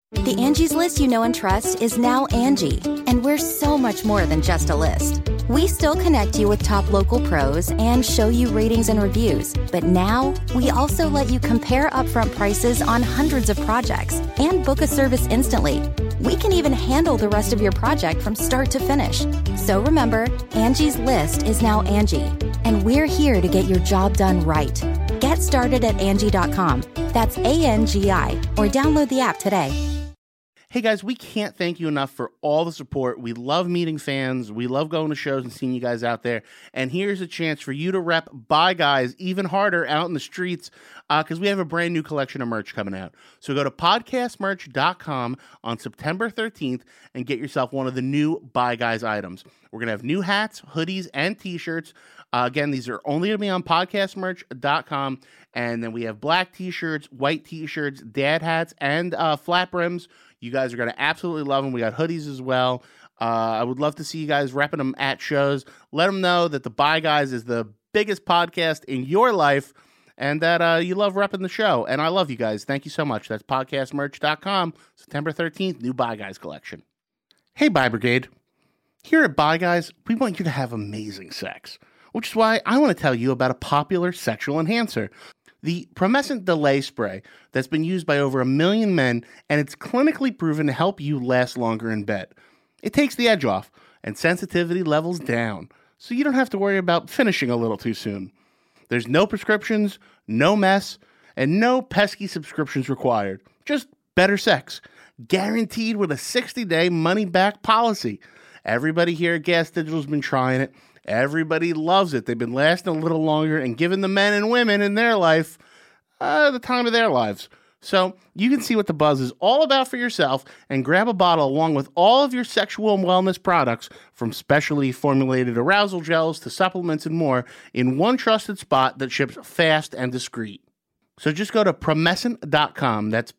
The Angie's List you know and trust is now Angie, and we're so much more than just a list. We still connect you with top local pros and show you ratings and reviews, but now we also let you compare upfront prices on hundreds of projects and book a service instantly. We can even handle the rest of your project from start to finish. So remember, Angie's List is now Angie, and we're here to get your job done right. Get started at Angie.com. That's ANGI, or download the app today. Hey guys, we can't thank you enough for all the support. We love meeting fans. We love going to shows and seeing you guys out there. And here's a chance for you to rep Bye Guys even harder out in the streets because we have a brand new collection of merch coming out. So go to podcastmerch.com on September 13th and get yourself one of the new Bye Guys items. We're going to have new hats, hoodies, and t-shirts. Again, these are only going to be on podcastmerch.com. And then we have black t-shirts, white t-shirts, dad hats, and flat brims. You guys are going to absolutely love them. We got hoodies as well. I would love to see you guys repping them at shows. Let them know that the Bye Guys is the biggest podcast in your life and that you love repping the show. And I love you guys. Thank you so much. That's podcastmerch.com, September 13th, new Bye Guys collection. Hey, Bye Brigade. Here at Bye Guys, we want you to have amazing sex, which is why I want to tell you about a popular sexual enhancer. The Promescent Delay Spray that's been used by over 1 million men, and it's clinically proven to help you last longer in bed. It takes the edge off and sensitivity levels down, so you don't have to worry about finishing a little too soon. There's no prescriptions, no mess, and no pesky subscriptions required. Just better sex, guaranteed with a 60-day money-back policy. Everybody here at Gas Digital's been trying it. Everybody loves it. They've been lasting a little longer and giving the men and women in their life the time of their lives. So you can see what the buzz is all about for yourself and grab a bottle along with all of your sexual and wellness products, from specially formulated arousal gels to supplements and more, in one trusted spot that ships fast and discreet. So just go to promescent.com. That's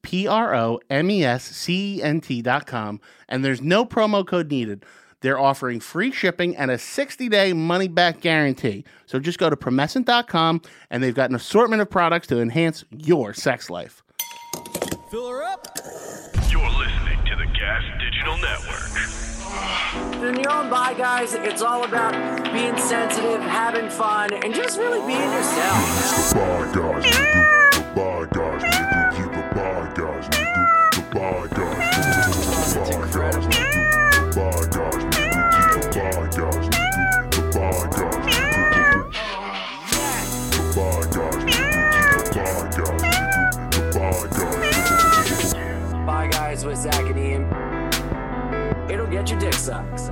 PROMESCENT.com. And there's no promo code needed. They're offering free shipping and a 60-day money-back guarantee. So just go to promescent.com, and they've got an assortment of products to enhance your sex life. Fill her up. You're listening to the Gas Digital Network. In your own Bye Guys, it's all about being sensitive, having fun, and just really being yourself. The Bye Guys, the Bye Guys, the Bye Guys, the Bye Guys, the Bye Guys, the Bye Guys. Bye Guys with Zach and Ian. It'll get your dick sucked.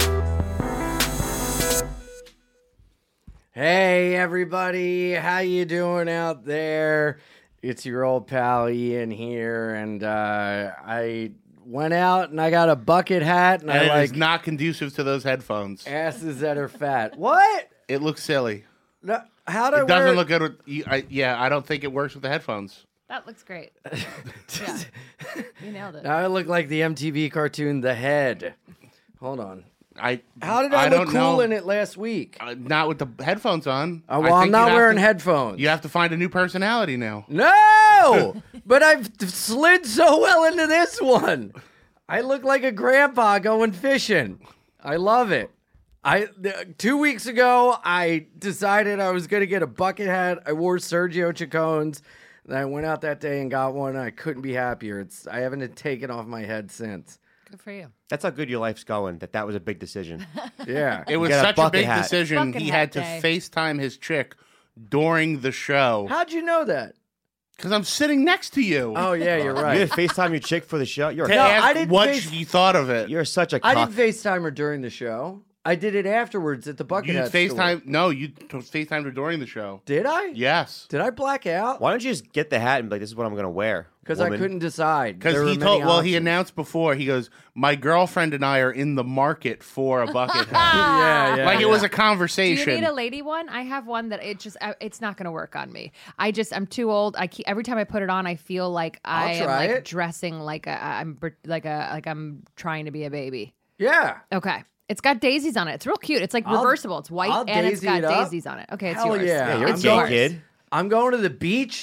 Hey everybody, how you doing out there? It's your old pal Ian here, and I went out and I got a bucket hat, and I it's not conducive to those headphones. asses that are fat. What? It looks silly. No, how do I It doesn't look good with you. I don't think it works with the headphones. That looks great. Yeah. You nailed it. Now I look like the MTV cartoon The Head. Hold on. How did I look cool in it last week? Not with the headphones on. Well, I'm not wearing headphones. You have to find a new personality now. No! But I've slid so well into this one. I look like a grandpa going fishing. I love it. 2 weeks ago, I decided I was going to get a bucket hat. I wore Sergio Chicone's. And I went out that day and got one. And I couldn't be happier. I haven't taken off my head since. Good for you. That's how good your life's going, that was a big decision. Yeah. It was Get a such a bucket big hat. decision. Bucket He hat had to day. FaceTime his chick during the show. How'd you know that? Because I'm sitting next to you. Oh, yeah, you're You right. didn't FaceTime your chick for the show? To I ask didn't what face- you thought of it. You're such a I cock. didn't FaceTime her during the show. I did it afterwards at the bucket You hat store. FaceTime? No, you FaceTimed her during the show. Did I? Yes. Did I black out? Why don't you just get the hat and be like, this is what I'm going to wear? Because I woman? couldn't decide. Because There were he many options. announced before, he goes, my girlfriend and I are in the market for a bucket hat. Yeah. It was a Do conversation. you need a lady one? I have one that it's not going to work on me. I'm too old. Every time I put it on, I feel like I am try like it. dressing like I'm trying to be a baby. Yeah. Okay. It's got daisies on it. It's real cute. It's like I'll- reversible. It's white I'll and it's daisy got it up. daisies on it. Okay, it's Hell yours. yeah. Yeah, you're a I'm gay going- kid. I'm going to the beach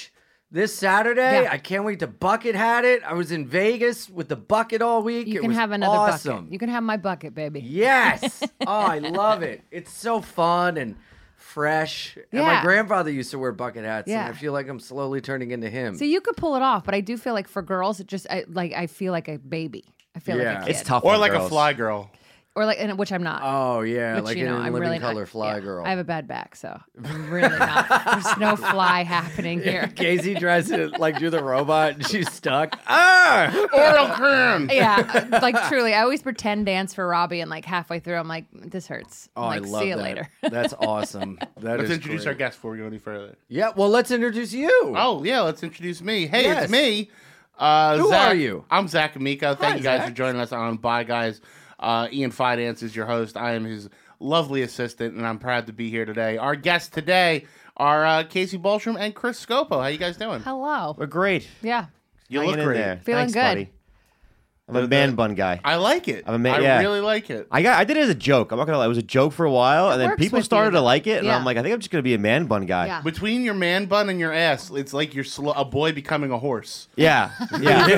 This Saturday, Yeah. I can't wait to bucket hat it. I was in Vegas with the bucket all week. You It can was have another awesome. bucket. You can have my bucket, baby. Yes. Oh, I love it. It's so fun and fresh. And my Yeah. grandfather used to wear bucket hats, Yeah. and I feel like I'm slowly turning into him. So you could pull it off, but I do feel like for girls, it just I feel like a baby. I feel Yeah. like a kid. It's tough. Or on like a girls. fly girl. Or like, which I'm not. Oh, yeah, Which, like you know, in I'm Living really Color not, Fly yeah. Girl. I have a bad back, so I'm really not. There's no fly happening here. Casey tries to like do the robot, and she's stuck. Ah! Oral cream. Yeah, like truly, I always pretend dance for Robbie, and like halfway through, I'm like, this hurts. Oh, I'm like, I love see you that. later. That's awesome. That Let's is introduce great. our guest before we go any further. Yeah, well, let's introduce you. Oh, yeah, let's introduce me. Hey, Yes. it's me. Who Zach, are you? I'm Zach Amico. Thank Hi, you guys Zach. for joining us on Bye Guys. Ian Fidance is your host. I am his lovely assistant, and I'm proud to be here today. Our guests today are Casey Bolstrom and Chris Scopo. How you guys doing? Hello. We're great. Yeah. You Hanging look in great. there. Feeling Thanks, good. buddy. I'm a man bun guy. I like it. I'm a man- I yeah. really like it. I did it as a joke. I'm not gonna lie. It was a joke for a while, and then works people with started you. to like it, and Yeah. I'm like, I think I'm just gonna be a man bun guy. Yeah. Between your man bun and your ass, it's like you're a boy becoming a horse. Yeah. Yeah.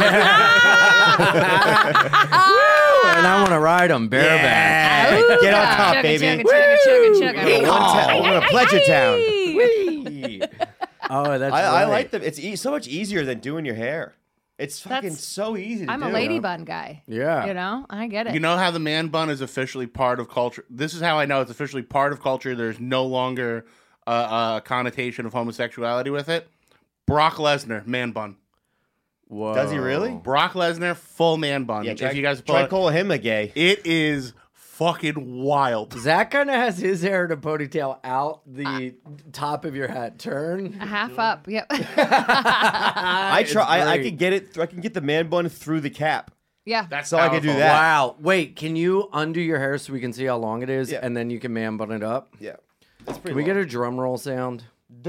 And I want to ride them bareback. Ooh, Get on yeah. top, Chugga, baby. chugga, chugga, chugga, chugga. We're gonna Pleasure Town. Whee! Oh, that's I right. like them. It's so much easier than doing your hair. It's fucking That's- so easy to I'm do. a lady bun guy. Yeah. You know, I get it. You know how the man bun is officially part of culture? This is how I know it's officially part of culture. There's no longer a connotation of homosexuality with it. Brock Lesnar, man bun. Whoa. Does he really? Brock Lesnar, full man bun. Yeah, if you guys try pull calling him a gay. it is fucking wild. Zach kind of has his hair in a ponytail out the top of your hat turn. half up. Yep. I try. I great. could get it. I can get the man bun through the cap. Yeah. That's So I could do powerful. that. Wow. Wait, can you undo your hair so we can see how long it is, Yeah. and then you can man bun it up? Yeah, that's pretty. Can we get a drum roll sound?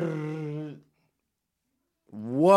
Whoa.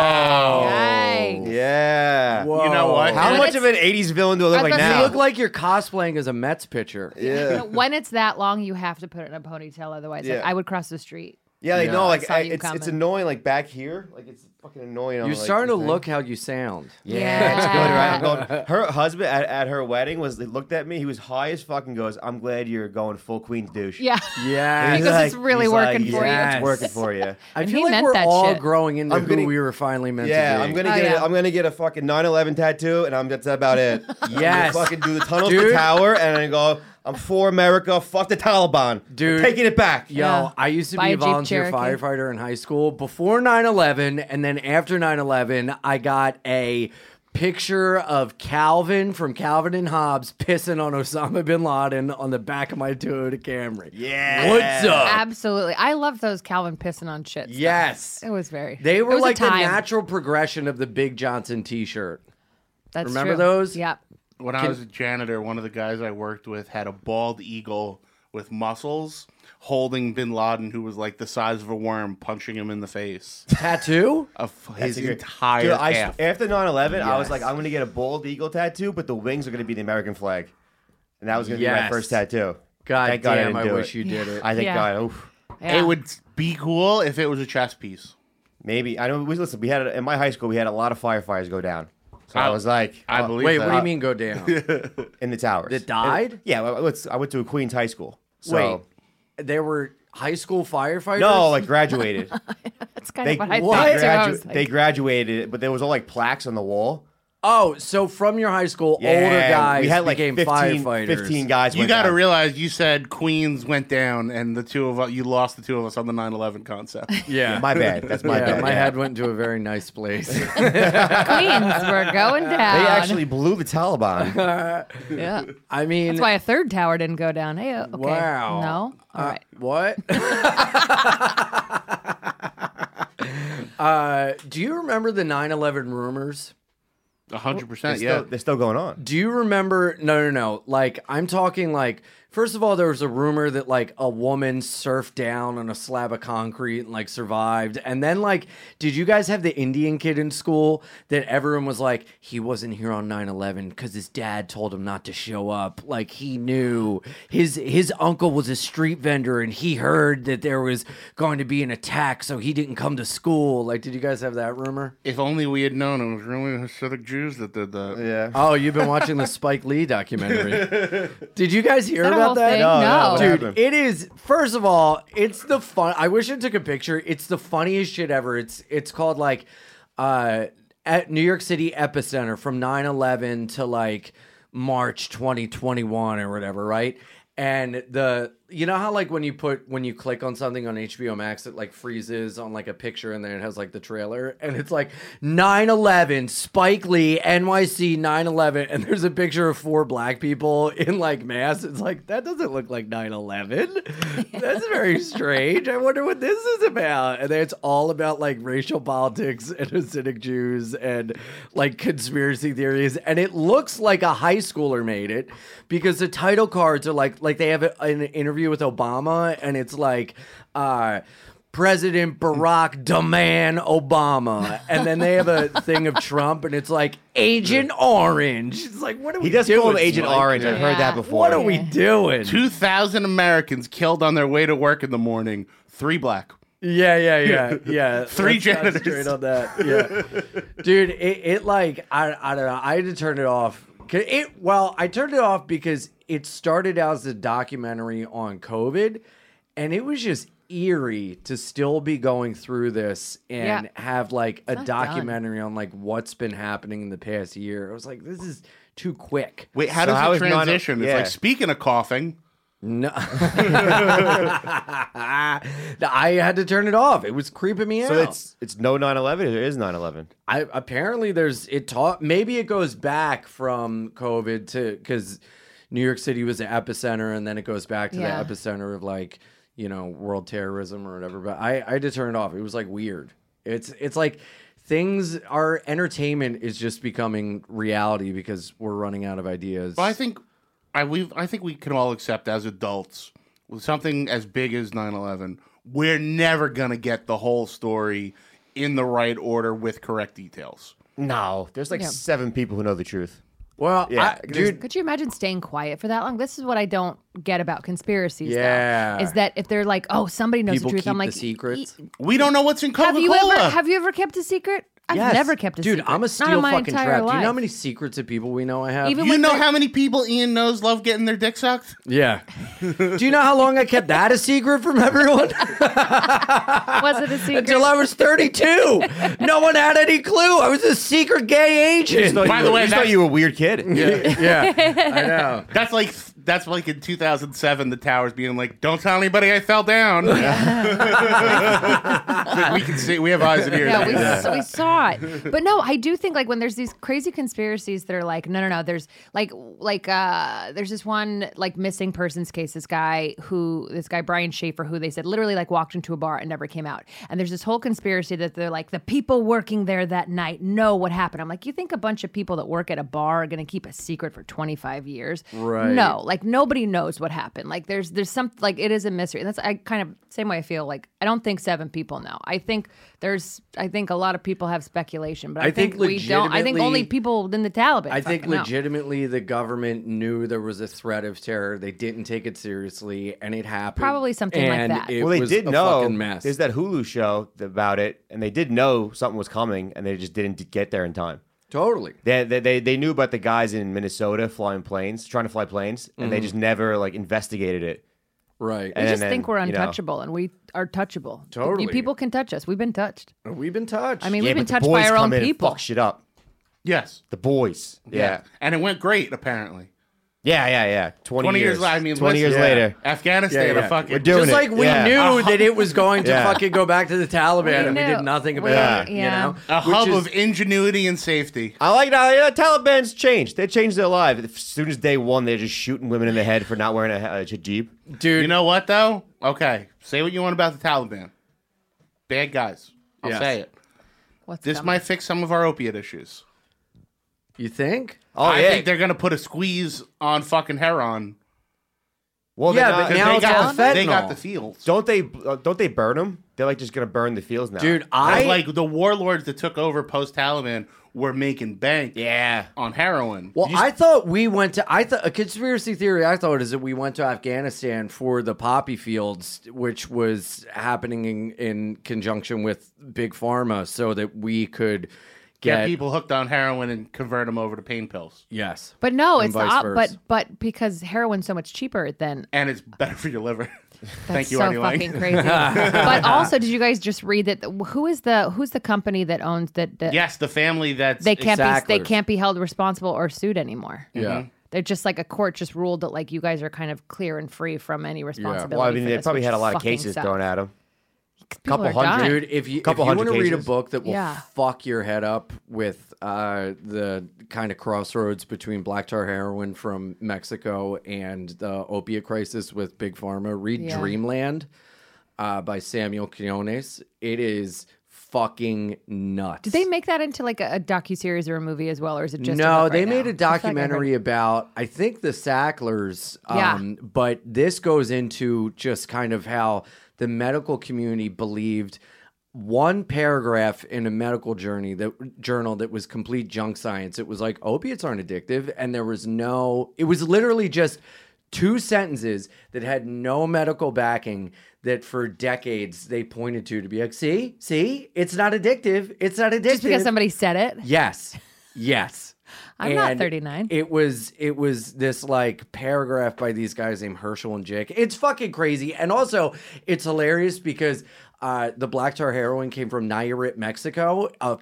Yikes. Yeah. Whoa. You know what? How When much it's- of an '80s villain do I look I like thought now? You look like you're cosplaying as a Mets pitcher. You yeah. know, when it's that long, you have to put it in a ponytail. Otherwise, like, Yeah. I would cross the street. Yeah, like, Yeah. no, I like saw you it's coming. annoying. Like back here, like it's fucking annoying. on, You're like, starting to the thing. look how you sound. Yeah, it's good, right? I'm going, her husband at her wedding looked at me. He was high as fucking. Goes, I'm glad you're going full Queen's douche. Yeah. Yeah. And he's Because it's really he's working like, for you. yeah, Yes. It's working for you. I And feel he like meant we're that all shit. growing into I'm who gonna- we were finally meant Yeah, to be. I'm gonna Oh, get yeah. I'm gonna get a fucking 9/11 tattoo, and that's about it. Yes. I'm gonna fucking do the tunnel to Dude. the tower, and I go, I'm for America. Fuck the Taliban. Dude. We're taking it back. Yo, Yeah. I used to Buy be a a Jeep volunteer Cherokee. firefighter in high school. Before 9/11, and then after 9/11, I got a picture of Calvin from Calvin and Hobbes pissing on Osama bin Laden on the back of my Toyota Camry. Yeah. What's up? Absolutely. I love those Calvin pissing on shit. stuff. Yes. It was very. They it were was a like the time. natural progression of the Big Johnson t-shirt. That's Remember true. those? Yep. When I was a janitor, one of the guys I worked with had a bald eagle with muscles holding bin Laden, who was like the size of a worm, punching him in the face. Tattoo? Of his a good- entire Dude, calf. after 9/11, I was Yes. like, I'm gonna get a bald eagle tattoo, but the wings are gonna be the American flag, and that was gonna be my Yes. first tattoo. God Thank God I damn, didn't I do wish it. you did it. I think Yeah. God, oof. Yeah. It would be cool if it was a chess piece. Maybe I know. Listen, we had in my high school, we had a lot of firefighters go down. So I was like, I believe Wait, that. what do you mean go down? in the towers That died? Yeah, well, I went to a Queens high school. So Wait, there were high school firefighters? no, like graduated. That's kind they, of what I they thought too. I gradu- was like, they graduated, but there was all like plaques on the wall. Oh, so from your high school, older Yeah, guys we had like became 15, firefighters. 15 guys. You went got to down. realize you said Queens went down, and the two of us, you lost the two of us on the 9/11 concept. Yeah. My bad. That's my Yeah, bad. my yeah. head went to a very nice place. Queens, we're going down. They actually blew the Taliban. Yeah. I mean, That's why a third tower didn't go down. Hey, okay. wow. No. All right. What? Do you remember the 9/11 rumors? 100%. They're still going on. Do you remember? No. Like, I'm talking like, first of all, there was a rumor that like a woman surfed down on a slab of concrete and like survived. And then like, did you guys have the Indian kid in school that everyone was like, he wasn't here on 9/11 because his dad told him not to show up? Like, he knew his uncle was a street vendor and he heard that there was going to be an attack, so he didn't come to school. Like, did you guys have that rumor? If only we had known it was really Hasidic Jews that did that. Yeah. Oh, you've been watching the Spike Lee documentary. Did you guys hear Is that a about whole that? thing? No, No. what Dude, happened? it is. First of all, it's the fun. I wish I took a picture. It's the funniest shit ever. It's called like at New York City epicenter from 9/11 to like March 2021 or whatever, right? And you know how like when you click on something on HBO Max, it like freezes on like a picture and then it has like the trailer and it's like 9/11 Spike Lee NYC 9/11 and there's a picture of 4 black people in like masks. It's like, that doesn't look like 9/11. That's very strange. I wonder what this is about. And then it's all about like racial politics and Hasidic Jews and like conspiracy theories. And it looks like a high schooler made it because the title cards are like they have an interview with Obama and it's like President Barack demand Obama, and then they have a thing of Trump and it's like Agent Orange. It's like, what are we He does doing, call him Agent Spike? Orange. I've heard Yeah. that before. What are we doing? 2,000 Americans killed on their way to work in the morning. 3 black. Yeah. 3 Let's not janitors. straight on that. Yeah, dude. It like I don't know. I had to turn it off. I turned it off because it started out as a documentary on COVID, and it was just eerie to still be going through this and have like a not documentary on like what's been happening in the past year. I was like, this is too quick. Wait, how So how does is it transition? It's yeah. like, speaking of coughing, No, I had to turn it off. It was creeping me out. So it's no 9/11. Or it is 9/11. Apparently maybe it goes back from COVID to because New York City was the epicenter, and then it goes back to Yeah. the epicenter of like world terrorism or whatever. But I had to turn it off. It was like weird. It's like our entertainment is just becoming reality because we're running out of ideas. well, I think we can all accept as adults with something as big as 9/11, we're never gonna get the whole story in the right order with correct details. No, there's like 7 people who know the truth. Well, Yeah, dude. Could you imagine staying quiet for that long? This is what I don't get about conspiracies. Yeah. though, is that if they're like, oh, somebody knows People the truth, keep I'm like, the secrets. We don't know what's in Coca-Cola. Have you ever kept a secret? I've Yes. never kept a Dude, secret. I'm a Not steel in my fucking entire trap. Do you know how life. many secrets of people we know I have? Even You when know they're- how many people Ian knows love getting their dick sucked? Yeah. Do you know how long I kept that a secret from everyone? Was it a secret? Until I was 32. No one had any clue. I was a secret gay agent. By the way, I just thought that's- you were a weird kid. Yeah, I know. That's like in 2007, the towers being like, "Don't tell anybody I fell down." We can see, we have eyes and ears. Yeah, we saw it. But no, I do think like when there's these crazy conspiracies that are like, no, there's there's this one like missing persons case, this guy Brian Schaefer, who they said literally like walked into a bar and never came out. And there's this whole conspiracy that they're like, the people working there that night know what happened. I'm like, you think a bunch of people that work at a bar are going to keep a secret for 25 years? Right. No, like nobody knows what happened. Like there's some, like it is a mystery. And that's, I kind of, same way I feel like, I don't think 7 people know. I think a lot of people have speculation, but I think we don't. I think only people in the Taliban. I think fucking know. legitimately the government knew there was a threat of terror. They didn't take it seriously, and it happened. Probably something like and that. It Well, they was did a know. fucking mess. There's that Hulu show about it, and they did know something was coming, and they just didn't get there in time. Totally. They knew about the guys in Minnesota trying to fly planes, and they just never like investigated it. Right. We And just then, think we're you know. untouchable, and we are touchable. Totally. People can touch us. We've been touched. We've been touched. I mean, Yeah, we've been but the touched boys by our come own in and people. fuck shit up. Yes. The boys. Yeah. And it went great, apparently. Yeah. 20 years later, I mean, 20 years listen, later. Afghanistan, Yeah. a fucking. We're doing just it. like we Yeah. knew that it was going to Yeah. fucking go back to the Taliban, We and we knew. did nothing We- about it. yeah. You know, a Which hub is- of ingenuity and safety. I like that. Taliban's changed. They changed their lives. As soon as day one, they're just shooting women in the head for not wearing a hijab. dude. You know what, though? Okay. Say what you want about the Taliban. Bad guys. I'll Yes. say it. What's This coming? might fix some of our opiate issues. You think? Oh, I yeah. think they're gonna put a squeeze on fucking heroin. Well, Yeah, they're not- but now They it's got, all they fentanyl. got the fields. don't they burn them? They're like just gonna burn the fields now. Dude, Like the warlords that took over post Taliban were making bank yeah. on heroin. Well, I thought a conspiracy theory I thought is that we went to Afghanistan for the poppy fields, which was happening in conjunction with Big Pharma so that we could Get people hooked on heroin and convert them over to pain pills. Yes. But no, And it's vice versa. but because heroin's so much cheaper than And it's better for your liver. Thank that's you, so Arnie Lang. fucking crazy. But also, did you guys just read that who's the company that owns that Yes, the family that's they can't Exactly. they can't be held responsible or sued anymore. Yeah. They're just like a court just ruled that like you guys are kind of clear and free from any responsibility. Well, I mean, for they this, probably which had a lot of fucking cases sucks. thrown at them. People couple are hundred. dying. Dude, if you Couple want to hundred read a cases. book that will Yeah. fuck your head up with the kind of crossroads between black tar heroin from Mexico and the opiate crisis with Big Pharma, read Yeah. Dreamland by Samuel Quinones. It is fucking nuts. Did they make that into like a docuseries or a movie as well, or is it just a no, book they right made now? a I feel like I heard documentary it. about, I think, the Sacklers. Yeah. But this goes into just kind of how the medical community believed one paragraph in a medical journal that was complete junk science. It was like, opiates aren't addictive. And there was it was literally just 2 sentences that had no medical backing that for decades they pointed to be like, see, it's not addictive. It's not addictive. Just because somebody said it. Yes. I'm not And 39. It was this like paragraph by these guys named Herschel and Jake. It's fucking crazy. And also it's hilarious because the black tar heroin came from Nayarit, Mexico, a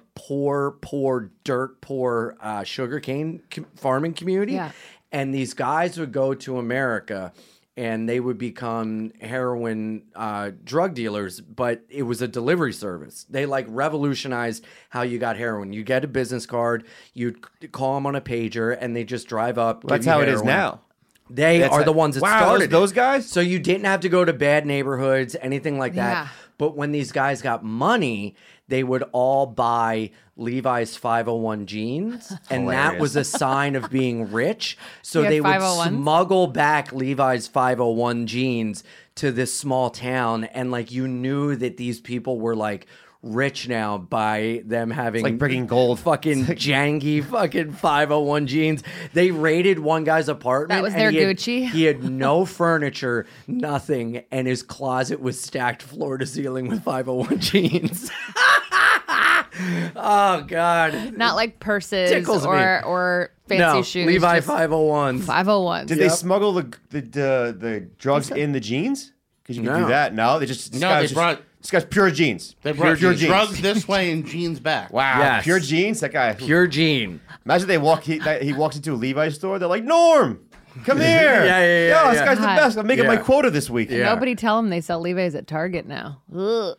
dirt poor sugarcane farming community. Yeah. And these guys would go to America and they would become heroin drug dealers, but it was a delivery service. They like revolutionized how you got heroin. You get a business card, you'd call them on a pager, and they just drive up. That's give you how it is heroin. now. They That's are how- the ones that Wow, started those it. guys? So you didn't have to go to bad neighborhoods, anything like that. Yeah. But when these guys got money, they would all buy Levi's 501 jeans, and that was a sign of being rich. So You had they would 501s? smuggle back Levi's 501 jeans to this small town, and like you knew that these people were like rich now by them having like bringing gold. fucking janky fucking 501 jeans. They raided one guy's apartment. That was and their he had- Gucci? He had no furniture, nothing, and his closet was stacked floor to ceiling with 501 jeans. Oh God. Not like purses Tickles me. or fancy No, shoes. Levi just 501s. 501. Did they smuggle the drugs in the jeans? Because you can No. do that. No, they just this guy's pure jeans. They brought pure drugs this way and jeans back. Wow, Yes. pure jeans. That guy. Pure Gene. Imagine he walks into a Levi's store. They're like, Norm, come here. Yeah, Yo, this yeah. guy's the God. best. I'm making my Yeah. quota this week. Yeah. Nobody tell them they sell Levi's at Target now. Ugh.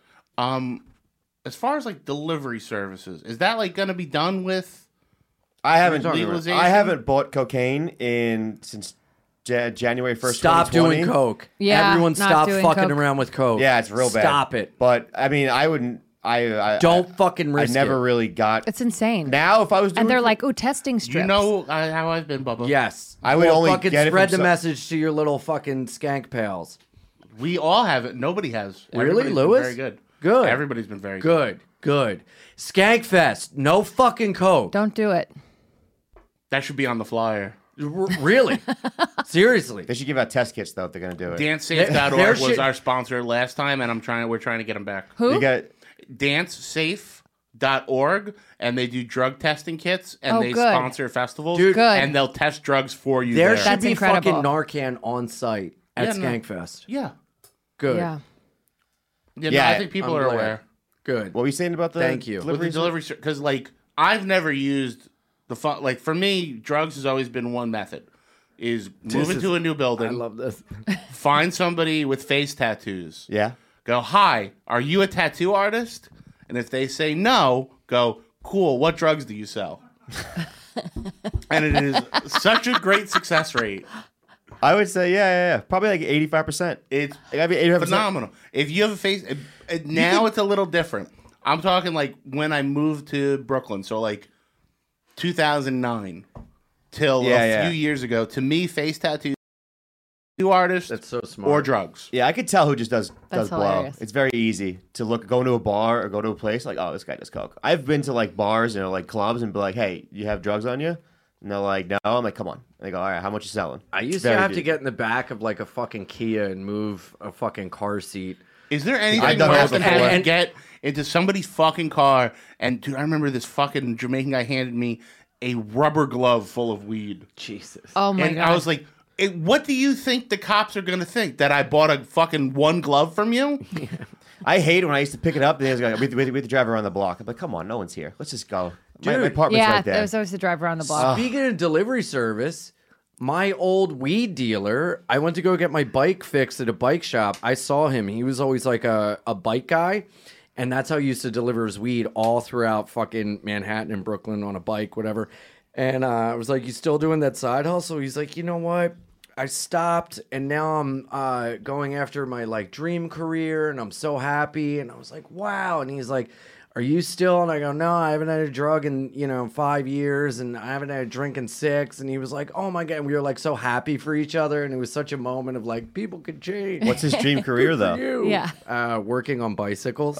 As far as like delivery services, is that like going to be done with? I haven't. Legalization? I haven't bought cocaine since January 1st. Stop 2020. doing coke. Yeah, Everyone not stop doing fucking coke. around with coke. Yeah, it's real bad. Stop it. But I mean, I wouldn't. I Don't fucking risk I never it. really got. It's insane. Now, if I was doing, And they're like, "Ooh, testing strips." You know how I've been, Bubba. Yes. I would Well, only fucking get it spread from the some- message to your little fucking skank pals. We all have it. Nobody has. Really, Everybody's been Lewis? very good. Good. Everybody's been very good. Good. Skankfest. No fucking coke. Don't do it. That should be on the flyer. Really? Seriously. They should give out test kits though if they're gonna do it. DanceSafe.org There was should- our sponsor last time, and we're trying to get them back. Who? You got DanceSafe.org, and they do drug testing kits, and Oh, they good. sponsor festivals, Dude. Good. and they'll test drugs for you. There there. should That's be incredible. fucking Narcan on site at Yeah, no. Skankfest. Yeah. Good. Yeah. Yeah, Yeah, no, I think people I'm are glad. aware. Good. what were you saying about the Thank you. With the deliveries? delivery, because like I've never used the fun. Like for me, drugs has always been one method: is move into a new building, I love this. find somebody with face tattoos, Yeah. go, "Hi, are you a tattoo artist?" And if they say no, go, "Cool, what drugs do you sell?" And it is such a great success rate. I would say yeah. Probably like 85%. It's It gotta be 85%. phenomenal. If you have a face, now it's a little different. I'm talking like when I moved to Brooklyn. So like 2009 till Yeah, a yeah. few years ago. To me, face tattoos, artists, That's so smart. or drugs. Yeah, I could tell who just does blow. hilarious. It's very easy to go into a bar or go to a place like, oh, this guy does coke. I've been to like bars, like clubs, and be like, hey, you have drugs on you? And they're like, no. I'm like, come on. And they go, all right, how much you selling? I It's used to very have to deep. get in the back of like a fucking Kia and move a fucking car seat. Is there anything I've done worse that than before. having to get into somebody's fucking car? And dude, I remember this fucking Jamaican guy handed me a rubber glove full of weed. Jesus. Oh my And god! I was like, what do you think the cops are going to think? That I bought a fucking one glove from you? I hate it when I used to pick it up and they was like, we have to drive around the block. I'm like, come on, no one's here. Let's just go. My Dude. apartment's yeah, right there. there was always to drive around the block. Speaking of delivery service, my old weed dealer, I went to go get my bike fixed at a bike shop. I saw him. He was always like a bike guy. And that's how he used to deliver his weed all throughout fucking Manhattan and Brooklyn on a bike, whatever. And I was like, you still doing that side hustle? He's like, you know what? I stopped and now I'm going after my like dream career and I'm so happy. And I was like, wow. And he's like, are you still? And I go, no, I haven't had a drug in, 5 years and I haven't had a drink in 6. And he was like, oh my God. And we were like so happy for each other. And it was such a moment of like, people could change. What's his dream career, though? You. Yeah. Working on bicycles.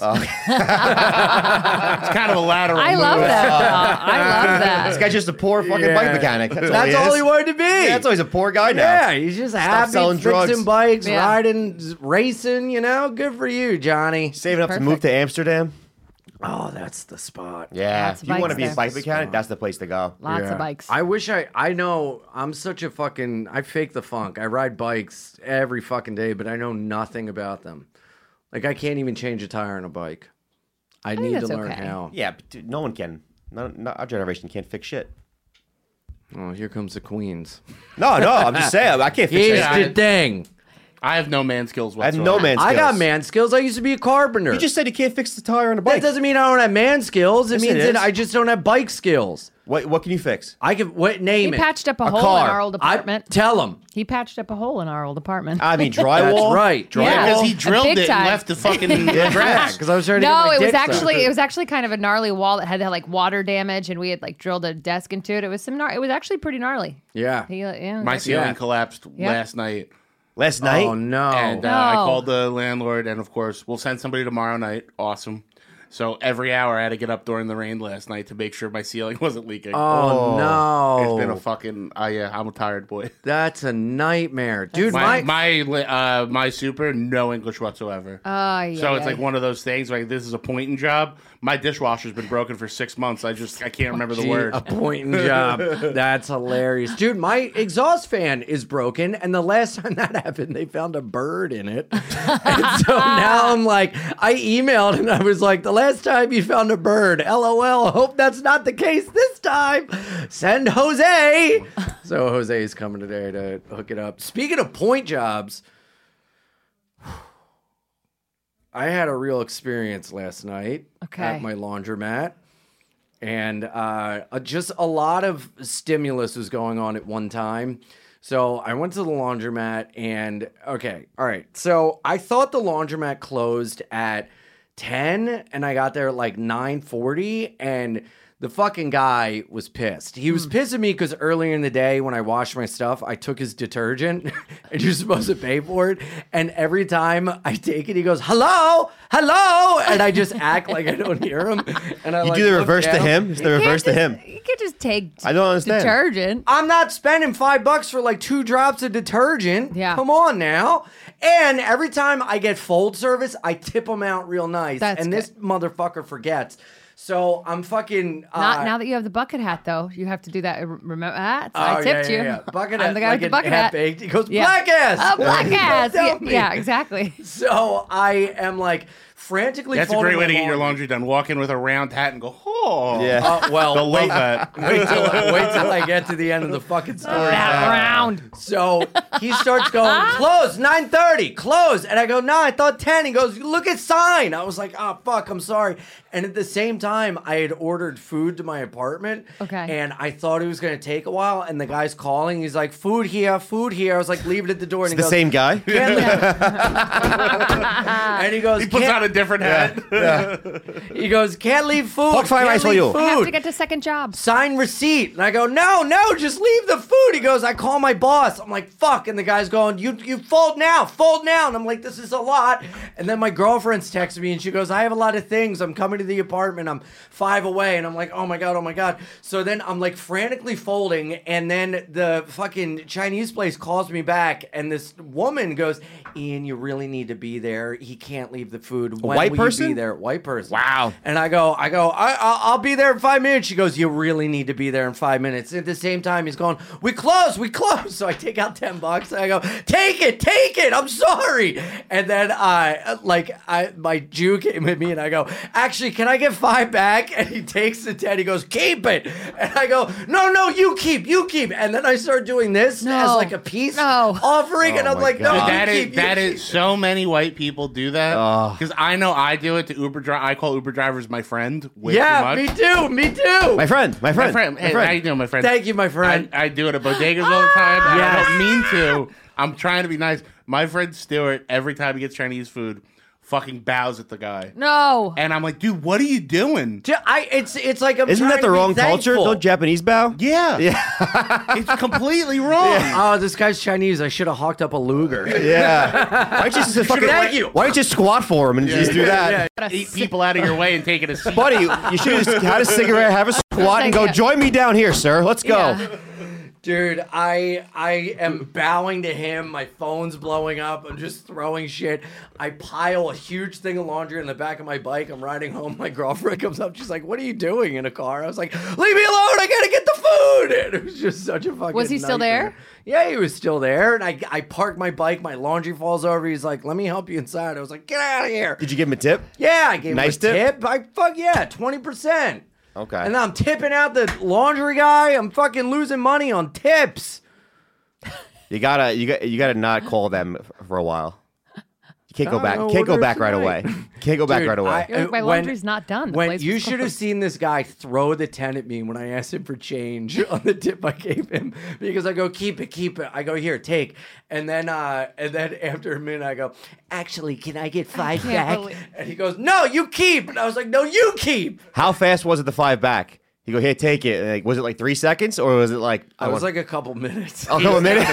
It's kind of a lateral I move. love that. I love that. This guy's just a poor fucking bike mechanic. That's all he wanted to be. Yeah, that's why he's a poor guy now. Yeah, he's just happy, selling fixing drugs. bikes, Yeah. riding, racing, Good for you, Johnny. Saving up Perfect. to move to Amsterdam. Oh, that's the spot. Yeah. Lots of If you want to bikes be a there. bike mechanic, that's the place to go. Lots Yeah. of bikes. I wish I know I'm such a fucking, I fake the funk. I ride bikes every fucking day, but I know nothing about them. Like I can't even change a tire on a bike. I think need to that's learn okay. how. Yeah, but dude, no one can. Not our generation can't fix shit. Oh, here comes the Queens. No, I'm just saying. I can't fix Here's shit. the thing. I have no man skills I have whatsoever. no man skills. I got man skills. I used to be a carpenter. You just said you can't fix the tire on a that bike. doesn't mean I don't have man skills. It Yes, it means that is. I just don't have bike skills. What can you fix? I can name He it. patched up a hole car. in our old apartment. Tell him. He patched up a hole in our old apartment. I mean, drywall. That's right. Drywall. Yeah. Because he drilled big it time. and left the fucking Yeah, cracks. because I was trying to get No, my it was dick sucked. actually kind of a gnarly wall that had like water damage, and we had like drilled a desk into it. It was it was actually pretty gnarly. Yeah. Yeah. My ceiling Yeah. collapsed Yeah. last night. Last night. Oh no. And I No. called the landlord, and of course, we'll send somebody tomorrow night. Awesome. So every hour I had to get up during the rain last night to make sure my ceiling wasn't leaking. Oh, no. It's been a fucking, I'm a tired boy. That's a nightmare. Dude, My super, no English whatsoever. Yeah. So it's like one of those things, like this is a pointing job. My dishwasher's been broken for 6 months. I can't remember the Gee, word. a pointing job. That's hilarious. Dude, my exhaust fan is broken, and the last time that happened, they found a bird in it. And so now I'm like, I emailed and I was like, the last time you found a bird, LOL, hope that's not the case this time. Send Jose. So Jose is coming today to hook it up. Speaking of point jobs, I had a real experience last night at my laundromat. And just a lot of stimulus was going on at one time. So I went to the laundromat and, okay, all right. So I thought the laundromat closed at 10 and I got there at like 9:40 and the fucking guy was pissed. He was pissed at me because earlier in the day when I washed my stuff, I took his detergent and you're supposed to pay for it. And every time I take it, he goes, hello, hello. And I just act like I don't hear him. And I You like, do the look reverse to down. him. It's the reverse to him. You could just take I don't understand. detergent. I'm not spending $5 for like 2 drops of detergent. Yeah. Come on now. And every time I get fold service, I tip them out real nice. That's and this motherfucker forgets. So I'm fucking. Not now that you have the bucket hat, though. You have to do that. Remember that? So Oh, I tipped yeah, you. yeah. Bucket I'm hat, the guy like with the an bucket hat. baked. He goes, Yeah. black ass. Black ass. Tell Yeah, me. yeah, exactly. So I am like frantically. That's a folding great way my to get your laundry. laundry done. Walk in with a round hat and go, oh. Yeah. Well, They'll love that. wait till I get to the end of the fucking story. That round. So he starts going, close, 9:30, close. And I go, no, I thought 10. He goes, look at sign. I was like, oh, fuck, I'm sorry. And at the same time, I had ordered food to my apartment. Okay. And I thought it was going to take a while. And the guy's calling. He's like, food here, food here. I was like, leave it at the door. And It's the same guy. and he goes, He puts "Can't-" out a different hat. He goes, can't leave food. Pork fried can't rice for leave you. food. I have to get to second job. Sign receipt. And I go, no, just leave the food. He goes, I call my boss. I'm like, fuck. And the guy's going, you fold now. And I'm like, this is a lot. And then my girlfriend's texting me and she goes, I have a lot of things. I'm coming to the apartment. I'm 5 away. And I'm like, oh my God. So then I'm like frantically folding. And then the fucking Chinese place calls me back. And this woman goes, Ian, you really need to be there. He can't leave the food. When white will person? You be there? White person. Wow. And I go, I'll be there in 5 minutes. She goes, you really need to be there in 5 minutes. At the same time, he's going, we close. So I take out $10 and I go, take it. I'm sorry. And then my Jew came at me and I go, actually, can I get 5 back? And he takes the 10. He goes, keep it. And I go, no, you keep. And then I start doing this as like a peace offering. And I'm like, no, That is so many white people do that because I know I do it to Uber driver. I call Uber drivers my friend. Way too much. Me too. My friend. Hey, how you doing, my friend? Thank you, my friend. I do it at bodegas all the time. And I don't mean to. I'm trying to be nice. My friend Stuart, every time he gets Chinese food, fucking bows at the guy. No. And I'm like, dude, what are you doing? It's like I'm Isn't trying that the to be wrong culture? thankful. Don't Japanese bow? Yeah. It's completely wrong. Oh, this guy's Chinese. I should have hawked up a Luger. Yeah. Why don't you just Thank you. Why don't you squat for him and just do that? Eat people out of your way and take it a seat. Buddy, you should have just had a cigarette, have a squat, and go, join me down here, sir. Let's go. Yeah. Dude, I am bowing to him. My phone's blowing up. I'm just throwing shit. I pile a huge thing of laundry in the back of my bike. I'm riding home. My girlfriend comes up. She's like, what are you doing in a car? I was like, leave me alone. I got to get the food. And it was just such a fucking Was he still nightmare. there? Yeah, he was still there. And I park my bike. My laundry falls over. He's like, let me help you inside. I was like, get out of here. Did you give him a tip? Yeah, I gave Nice him a tip? tip. Fuck yeah, 20%. Okay. And then I'm tipping out the laundry guy. I'm fucking losing money on tips. You gotta not call them for a while. You can't go back. know, Can't go order back right tonight. away. Can't go back Dude, right away. You're like, my laundry's not done. The When place you was should have closed. seen this guy throw the 10 at me when I asked him for change on the tip I gave him, because I go, keep it. I go, here, take. And then after a minute I go, actually, can I get 5 can't back? believe- And he goes, no, you keep. And I was like, no, you keep. How fast was it the 5 back? You go, here, take it. And like, was it like 3 seconds or was it like? I was like a couple minutes. a couple minutes.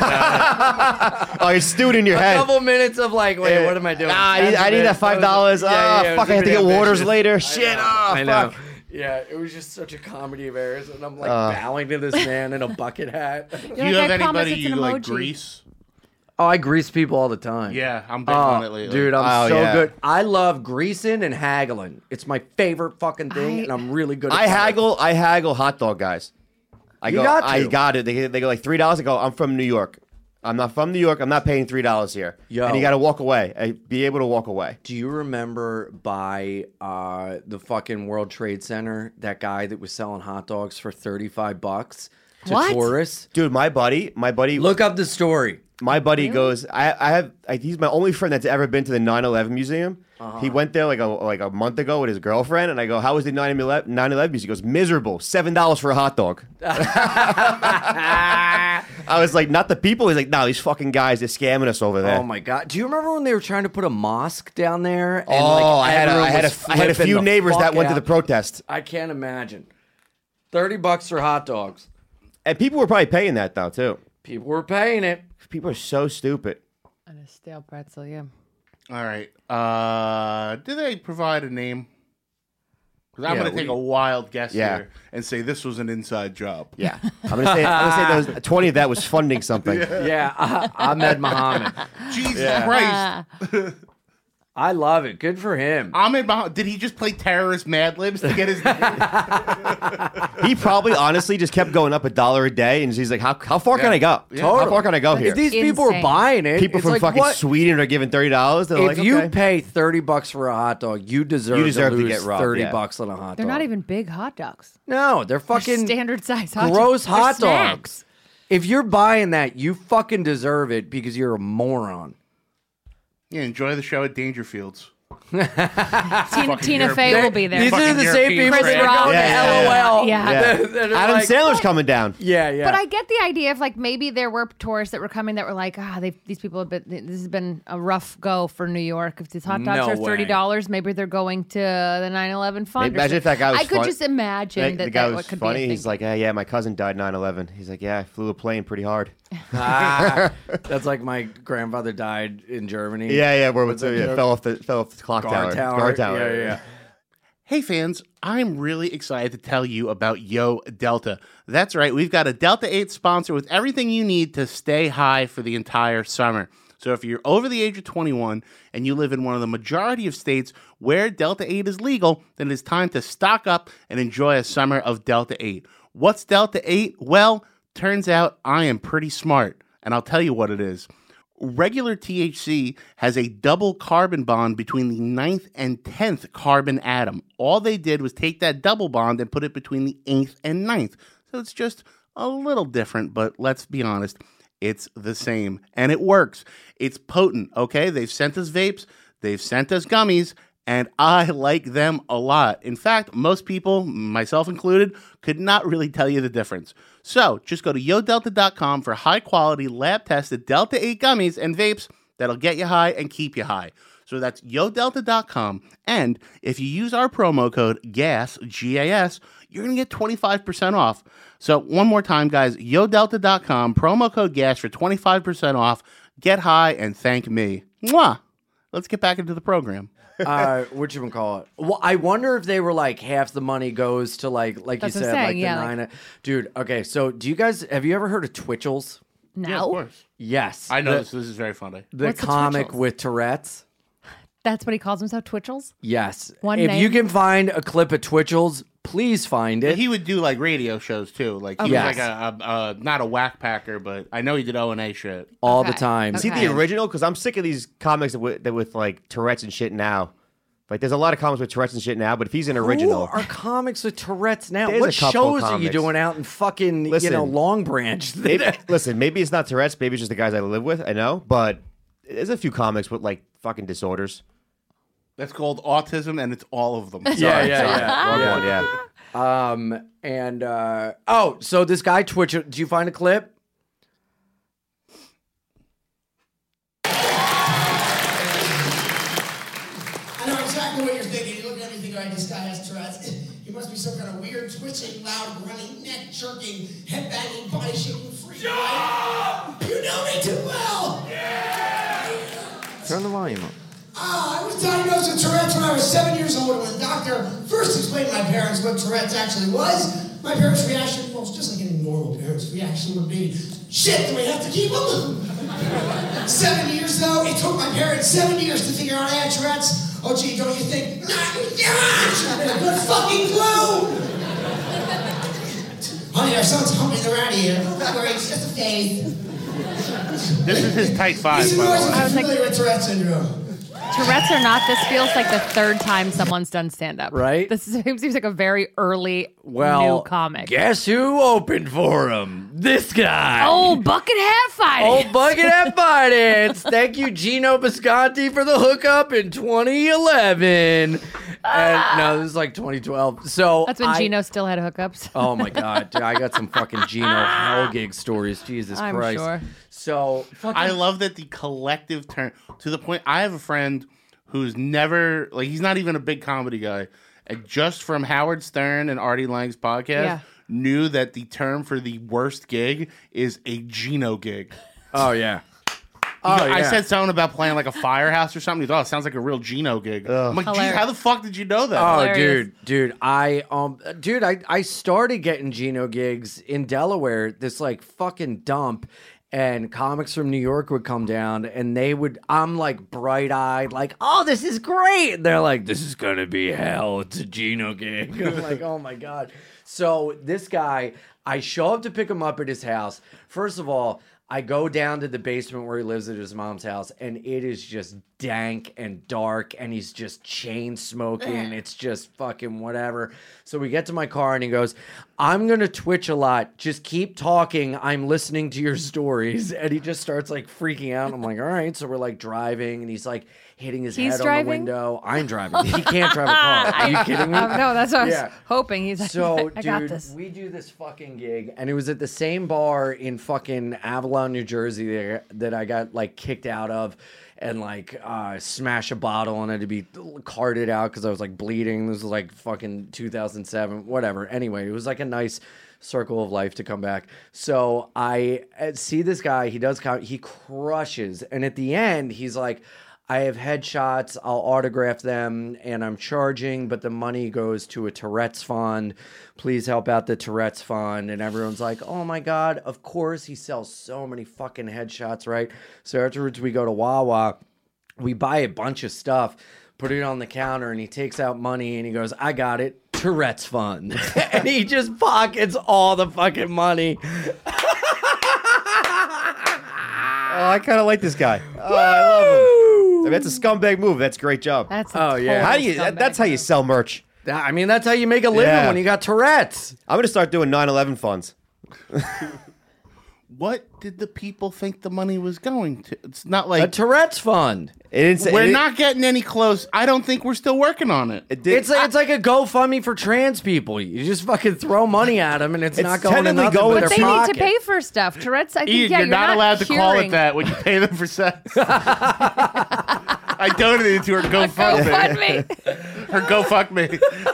Oh, you're stewed in your A head. couple minutes of like, wait, what am I doing? Nah, I need that $5. Yeah, it was Fuck, a I have to bit get waters ambitious. later. Shit, I know. fuck. Yeah, it was just such a comedy of errors, and I'm like bowing to this man in a bucket hat. Do You're you like, have I promise anybody it's you an like emoji. grease? Oh, I grease people all the time. Yeah, I'm big on it lately. Dude, I'm Oh, so yeah. good. I love greasing and haggling. It's my favorite fucking thing, and I'm really good at I both. haggle hot dog guys. I You go, got I to. got it. They go like $3. I go, I'm from New York. I'm not from New York. I'm not paying $3 here. Yo. And you got to walk away. Be able to walk away. Do you remember by the fucking World Trade Center, that guy that was selling hot dogs for $35 to What? tourists? Dude, my buddy. Look up the story. My buddy goes. He's my only friend that's ever been to the 9/11 museum. He went there like a month ago with his girlfriend, and I go, "How was the 9/11 museum?" He goes, "Miserable. $7 for a hot dog." I was like, "Not the people." He's like, "No, these fucking guys, they're scamming us over there." Oh my god! Do you remember when they were trying to put a mosque down there? And I had everyone a was I had a flipping few the neighbors that fuck went to the out? protest, I can't imagine. $30 for hot dogs. and people were probably paying that though too. People were paying it. People are so stupid. And a stale pretzel, yeah. All right. Do they provide a name? Because I'm Yeah, going to take a wild guess Yeah. here and say this was an inside job. Yeah, I'm gonna say those 20 of that was funding something. Yeah, Ahmed Muhammad. Jesus Christ. I love it. Good for him. Ahmed Muhammad, did he just play terrorist Mad Libs to get his He probably honestly just kept going up $1 a day, and he's like, "How far can I go? How far can I go here?" If these people are Insane. buying it, People it's from like, fucking what? Sweden are giving $30. They're If like, you okay. pay $30 for a hot dog, you deserve to lose get robbed, $30 on a hot They're dog. not even big hot dogs. No, they're They're fucking standard size hot gross dogs. They're hot snacks. dogs. If you're buying that, you fucking deserve it because you're a moron. Yeah, enjoy the show at Dangerfields. Tina Fey will be there. These are the same European people Chris that are Rock. going Yeah. to LOL. Yeah. That are Adam like, Sandler's coming down. Yeah, yeah. But I get the idea of like maybe there were tourists that were coming that were like, these people have been. This has been a rough go for New York. If these hot dogs No are $30, maybe they're going to the 9/11 fund. Imagine if that guy was I could fun- just imagine the that guy that was could funny. be a He's thing. like, yeah, my cousin died 9/11. He's like, yeah, I flew a plane pretty hard. That's like my grandfather died in Germany. Yeah, where What's that joke? fell off the clock Guard tower. tower. Guard tower. Yeah. Hey fans, I'm really excited to tell you about Yo Delta. That's right, we've got a Delta 8 sponsor with everything you need to stay high for the entire summer. So if you're over the age of 21 and you live in one of the majority of states where Delta 8 is legal, then it is time to stock up and enjoy a summer of Delta 8. What's Delta 8? Well, turns out I am pretty smart, and I'll tell you what it is. Regular THC has a double carbon bond between the 9th and 10th carbon atom. All they did was take that double bond and put it between the 8th and 9th. So it's just a little different, but let's be honest, it's the same. And it works. It's potent, okay? They've sent us vapes, they've sent us gummies, and I like them a lot. In fact, most people, myself included, could not really tell you the difference. So just go to yodelta.com for high-quality, lab-tested Delta 8 gummies and vapes that'll get you high and keep you high. So that's yodelta.com. And if you use our promo code GAS, G-A-S, you're going to get 25% off. So one more time, guys, yodelta.com, promo code GAS for 25% off. Get high and thank me. Mwah! Let's get back into the program. Whatchamacallit? Well, I wonder if they were like half the money goes to like That's you what I'm said, saying, like yeah, the nine. Dude, okay, so have you ever heard of Twitchell's? No, Yeah, of course. Yes. I know the, this is very funny. The What's the comic Twitchell's? with Tourette's. that's what he calls himself, Twitchell's. Yes. One if name? you can find a clip of Twitchell's, please find it. He would do like radio shows too. Like he Okay. was like a not a whack packer, but I know he did O&A shit. all the Okay. time. Is he Okay. the original? Because I'm sick of these comics that with like Tourette's and shit now. Like, there's a lot of comics with Tourette's and shit now, but if he's an original, Who are comics with Tourette's now? There's What a couple shows are you comics. doing out in fucking Listen. Long Branch? listen, maybe it's not Tourette's, maybe it's just the guys I live with. I know, but there's a few comics with like fucking disorders. That's called autism, and it's all of them. Yeah. Wrong one, yeah. So this guy Twitch. Did you find a clip? I know exactly what you're thinking. You look at me and think, all right, this guy has Tourette's. He must be some kind of weird, twitching, loud, grunting, neck jerking, head banging, body shaking freak. Right? You know me too well. Turn the volume up. I was diagnosed with Tourette's when I was 7 years old. When the doctor first explained to my parents what Tourette's actually was, my parents' reaction, well, it's just like any normal parent's reaction would be, shit, do we have to keep him? 7 years though, it took my parents 7 years to figure out I had Tourette's. Oh gee, don't you think? A good fucking clue! Honey, our son's humping around here. Don't worry, it's just a phase. This is his tight five, These by the boys way. are familiar with Tourette's syndrome. Tourette's or not, this feels like the third time someone's done stand-up. Right? This seems like a very early Well, new comic. guess who opened for him? This guy. Oh, Buckethead Fighting. Oh, Buckethead Finance. Thank you, Gino Bisconti, for the hookup in 2011. And no, this is like 2012. So That's when Gino still had hookups. Oh my God, dude, I got some fucking Gino hell gig stories. Jesus I'm Christ. sure. So I love that the collective turn to the point. I have a friend who's never like he's not even a big comedy guy, and just from Howard Stern and Artie Lang's podcast, Yeah. knew that the term for the worst gig is a Gino gig. Oh yeah. I said something about playing like a firehouse or something. He thought, it sounds like a real Gino gig. I'm like, geez, Hilarious. how the fuck did you know that? Oh, Hilarious. dude, I started getting Gino gigs in Delaware. This like fucking dump, and comics from New York would come down, and I'm like bright eyed, like, oh, this is great. And they're like, this is gonna be hell. It's a Gino gig. I'm like, oh my God. So this guy, I show up to pick him up at his house. First of all, I go down to the basement where he lives at his mom's house, and it is just dank and dark, and he's just chain smoking. It's just fucking whatever. So we get to my car, and he goes, I'm going to Twitch a lot. Just keep talking. I'm listening to your stories. And he just starts, like, freaking out. I'm like, all right. So we're, like, driving, and he's, like, hitting his head on the window. I'm driving. He can't drive a car. Are you kidding me? No, that's what I was hoping. He's like, So, I got dude, this. we do this fucking gig, and it was at the same bar in fucking Avalon, New Jersey that I got, like, kicked out of and, like, smash a bottle and had to be carted out because I was, like, bleeding. This was, like, fucking 2007, whatever. Anyway, it was, like, a nice circle of life to come back. So I see this guy. He crushes. And at the end, he's like, I have headshots, I'll autograph them, and I'm charging, but the money goes to a Tourette's fund. Please help out the Tourette's fund. And everyone's like, oh my God, of course he sells so many fucking headshots, right? So afterwards we go to Wawa, we buy a bunch of stuff, put it on the counter, and he takes out money and he goes, I got it, Tourette's fund. And he just pockets all the fucking money. Oh, I kind of like this guy. Oh, I love him. I mean, that's a scumbag move. That's a great job. That's Oh, yeah. How do you? That's how you sell merch. I mean, that's how you make a living Yeah. when you got Tourette's. I'm gonna start doing 9/11 funds. What did the people think the money was going to? It's not A like Tourette's fund. It didn't say, we're not getting any close. I don't think we're still working on it. It did, It's like a GoFundMe for trans people. You just fucking throw money at them, and it's not going to technically nothing going- but But their they pocket. need to pay for stuff. Tourette's, I think, Ian, yeah, you're not allowed to call it curing- that when you pay them for sex. I donated to her GoFundMe. GoFundMe. Her Go Fuck Me.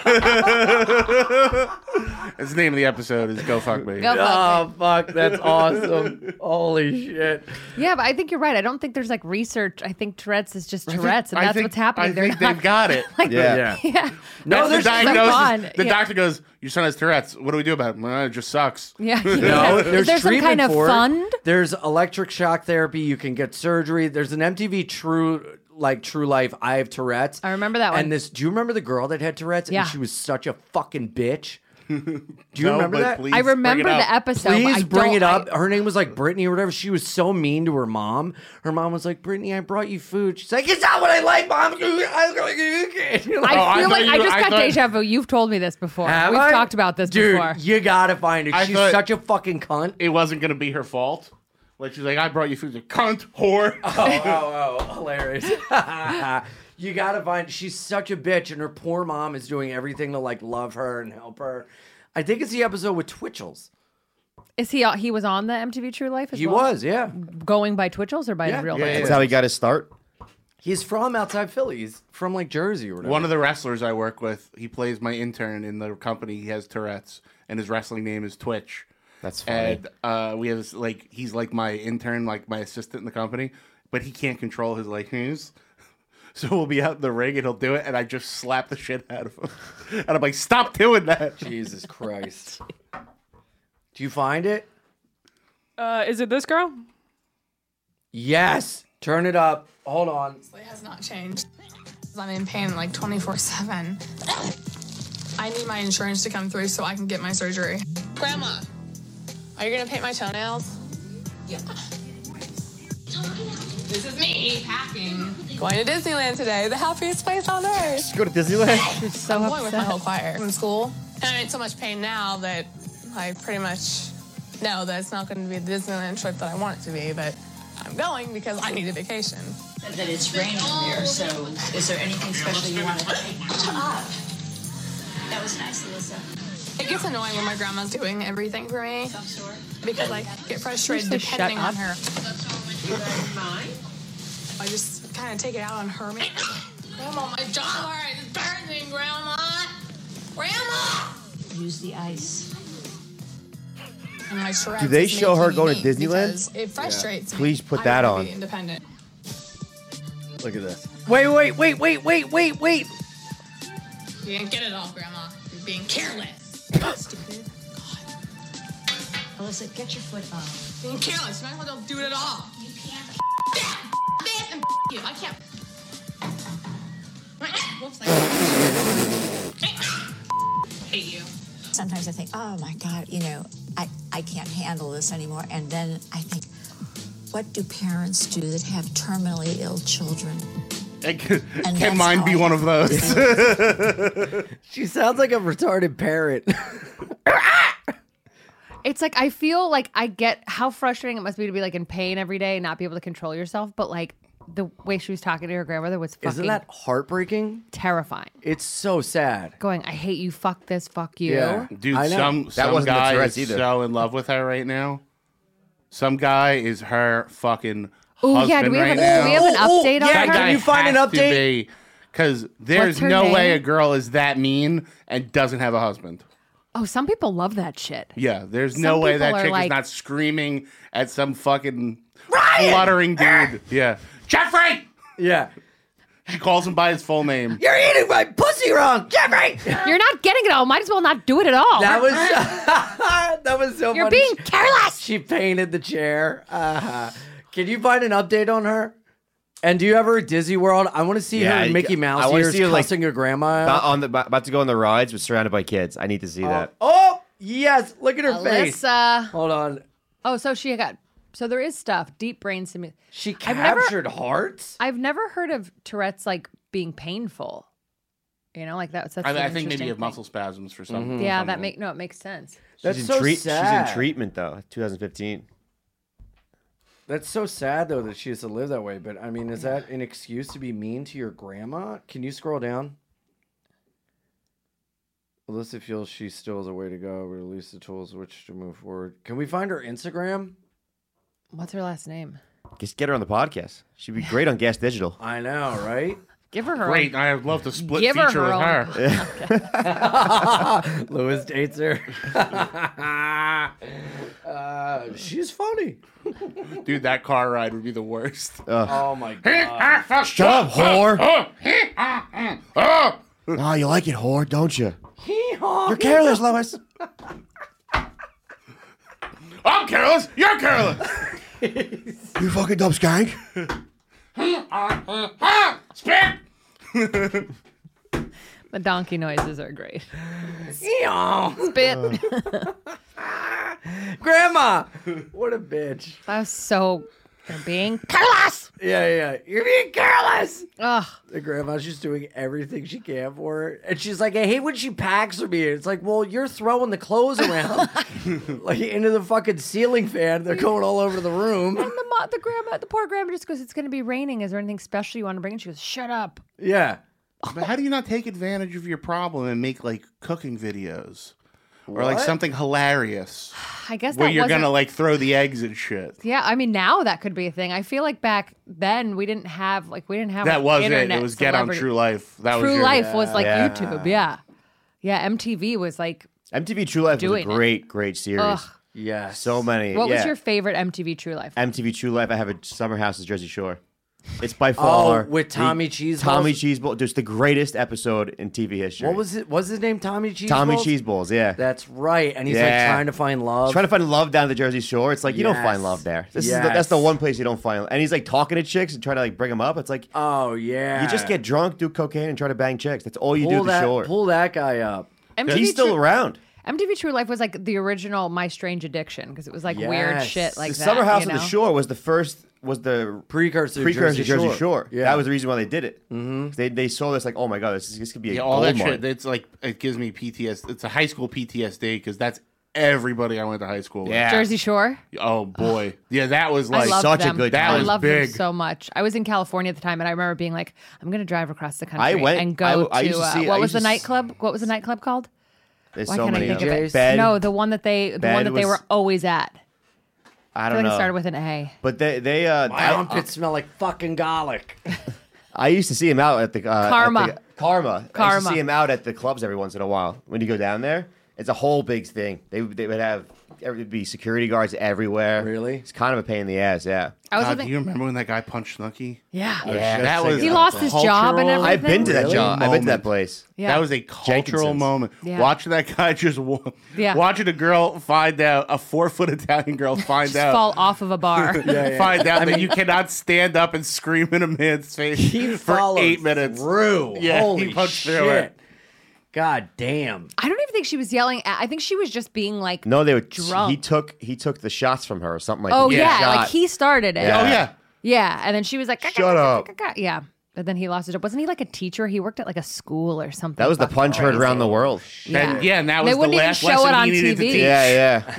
That's the name of the episode is Go Fuck Me. Go fuck Oh, fuck. That's awesome. Holy shit. Yeah, but I think you're right. I don't think there's like research. I think Tourette's is just Tourette's, and I that's think- what's happening. I think they've got it. Yeah. Yeah. No, That's there's the diagnosis. fun. The Yeah. doctor goes, your son has Tourette's. What do we do about it? Well, it just sucks. Yeah. No, Is there's there some treatment kind of for it. fund? There's electric shock therapy. You can get surgery. There's an MTV True Life. I have Tourette's. I remember that one. And this, do you remember the girl that had Tourette's? Yeah. And she was such a fucking bitch. Do you No, remember but that? please I bring remember it the up. episode. but I Please bring don't- it up. Her name was like Brittany or whatever. She was so mean to her mom. Her mom was like, Brittany, I brought you food. She's like, it's not what I like, Mom. I I feel thought like you- I just I got thought- deja vu. You've told me this before. Have We've I? talked about this Dude, before. you gotta find it. I She's thought- such a fucking cunt. It wasn't going to be her fault. Like, she's like, I brought you food. She's like, cunt, whore. Oh, hilarious. You gotta find, she's such a bitch, and her poor mom is doing everything to like love her and help her. I think it's the episode with Twitchels. Is he was on the MTV True Life as He well? was, yeah. Going by Twitchels or by Yeah. real Yeah, name? That's how he got his start. He's from outside Philly. He's from like Jersey or whatever. One of the wrestlers I work with, he plays my intern in the company. He has Tourette's, and his wrestling name is Twitch. That's funny. And we have this, like, he's like my intern, like my assistant in the company, but he can't control his like hands. So we'll be out in the ring and he'll do it, and I just slap the shit out of him. And I'm like, stop doing that. Jesus Christ. Do you find it? Is it this girl? Yes. Turn it up. Hold on. It has not changed. I'm in pain like 24/7. I need my insurance to come through so I can get my surgery. Grandma, are you gonna paint my toenails? Yeah. This is me packing. Going to Disneyland today, the happiest place on earth. Go to Disneyland. She's so I'm going with my upset. whole choir in school. And I'm in so much pain now that I pretty much know that it's not going to be the Disneyland trip that I want it to be, but I'm going because I need a vacation. That it's raining there, so is there anything special you want to up? That was nice, Alyssa. It gets annoying when my grandma's doing everything for me Some sort. because I get frustrated Just shut depending on up. her. You guys mind? I just kind of take it out on her. Grandma, my jaw is burning, Grandma! Grandma! Use the ice. And my Tourette's Do they is show her making going to me Disneyland? because It frustrates me. Please put I that wanna on. Be independent. Look at this. Wait. You didn't get it all, Grandma. You're being careless. Stupid. Alyssa, get your foot up. Being careless. You might as well don't do it at all. You can't. This and you. I can't. Whoops. Hate you. sometimes I think, oh my God, you know, I can't handle this anymore. And then I think, what do parents do that have terminally ill children? Can mine be one of those? She sounds like a retarded parrot. It's like I feel like I get how frustrating it must be to be like in pain every day and not be able to control yourself. But like the way she was talking to her grandmother was fucking Isn't that heartbreaking? terrifying. It's so sad. Going, I hate you. Fuck this. Fuck you. Yeah. Dude, I know. some guy is so in love with her right now. Some guy is her fucking Oh husband yeah, do we have, right an, now. do we have an update on That her? guy Can you find an has to update? be, because there's What's her no way name? a girl is that mean and doesn't have a husband. Oh, some people love that shit. Yeah, there's Some no way people that are chick like- is not screaming at some fucking fluttering dude. Yeah. Jeffrey! Yeah. She calls him by his full name. You're eating my pussy wrong, Jeffrey! You're not getting it all. Might as well not do it at all. That was that was so You're funny. being careless. She painted the chair. Can you find an update on her? And do you ever at Disney World? I want to see her in Mickey Mouse I wanna ears see her, like, cussing your grandma out. about to go on the rides, but surrounded by kids. I need to see that. Oh, yes. Look at her face. Alyssa. Hold on. Oh, so she got. So there is stuff. Deep brain stimulation. She captured hearts? I've never heard of Tourette's like being painful. You know, like that's. I an think maybe interesting you have thing. muscle spasms for some. Yeah, some that of make no, it makes sense. That's She's so She's sad. in treatment though. 2015. That's so sad, though, that she has to live that way. But, I mean, is that an excuse to be mean to your grandma? Can you scroll down? Alyssa feels she still has a way to go, but release the tools which to move forward. Can we find her Instagram? What's her last name? Just get her on the podcast. She'd be great on Gas Digital. I know, right? Give her her. Great. I'd love to split Give her feature her with her. Lewis dates her. She's funny. Dude, that car ride would be the worst. Oh, my God. Shut up, whore. Oh, you like it, whore, don't you? You're careless, Lois. I'm careless. You're careless. You fucking dumb skank. Spit. The donkey noises are great. Spit. Spit. Grandma! What a bitch. That was so. They're being careless. Yeah. You're being careless. Ugh. The grandma's just doing everything she can for her. And she's like, I hate when she packs for me. It's like, well, you're throwing the clothes around like into the fucking ceiling fan. They're going all over the room. And the poor grandma just goes, "It's going to be raining. Is there anything special you want to bring?" And she goes, "Shut up." Yeah. But how do you not take advantage of your problem and make like cooking videos? Or like What? something hilarious I guess where that you're wasn't- gonna like throw the eggs and shit. Yeah, I mean now that could be a thing. I feel like back then we didn't have That was it. internet It was Get on celebrity- True Life. That was True your, Life was like Yeah. YouTube. Yeah, MTV was like. MTV True Life was a Doing it. great series. Ugh. Yeah. So many. What was yeah. your favorite MTV True Life? MTV True Life? I have a summer house at Jersey Shore. It's by far with Tommy Cheeseballs? Tommy Cheeseballs. Just the greatest episode in TV history. What was it? What's his name? Tommy Cheeseballs? Tommy Cheeseballs, yeah. That's right. And he's like Yeah. trying to find love. Trying to find love down at the Jersey Shore. It's like you don't Yes. find love there. That's Yes. the one place you don't find. And he's like talking to chicks and trying to like bring them up. It's like Oh, yeah. you just get drunk, do cocaine, and try to bang chicks. That's all you do pull at the that, shore. Pull that guy up. He's still around. MTV True Life was like the original My Strange Addiction because it was like weird Yes. shit like the that. Summer House you on the know? Shore was the Precursor to precursor Jersey to Jersey Shore. Shore. Yeah. That was the reason why they did it. Mm-hmm. They saw this like, oh my god, this could be a Yeah, all gold that mine. shit. It's like it gives me PTSD. It's a high school PTSD because that's everybody I went to high school with. Yeah. Jersey Shore. Oh boy. Yeah, that was I like loved such a them. good That time. I was loved big. them so much. I was in California at the time, and I remember being like, "I'm going to drive across the country I went- and go I to used to see- I what was used the to s- nightclub? What was the nightclub called? There's Why so can't many. I think of it? Bed, No, the one that they was- were always at. I I don't feel like know. it started with an A. But they My armpits smell like fucking garlic. I used to see him out at the Karma. Karma. I used to Karma. see him out at the clubs every once in a while. When you go down there, it's a whole big thing. They would have there'd be security guards everywhere. Really? It's kind of a pain in the ass. Yeah. I was God, living. do you remember when that guy punched Snooki? Yeah. Yeah, That was He a lost his job and cultural- everything. I've been to that Really? job. I've been to that Moment. place. Yeah. That was a cultural Jenkinson's. moment. Yeah. Watching that guy just Yeah. watching a girl find out, a 4-foot Italian girl find out, fall off of a bar. find out that you cannot stand up and scream in a man's face He for followed 8 minutes. through. Yeah, Holy he punched shit. through it. God damn. I don't even think she was yelling. I think she was just being like, No, they were. drunk. He took the shots from her or something like Oh that. yeah, Shot. like he started it. Yeah. Oh yeah. Yeah, and then she was like, Shut up. Yeah, but then he lost it. Wasn't he like a teacher? He worked at like a school or something. That was the fucking punch heard crazy. around the world. Yeah, And that They was the wouldn't even last show lesson it on he needed to TV. teach. Yeah.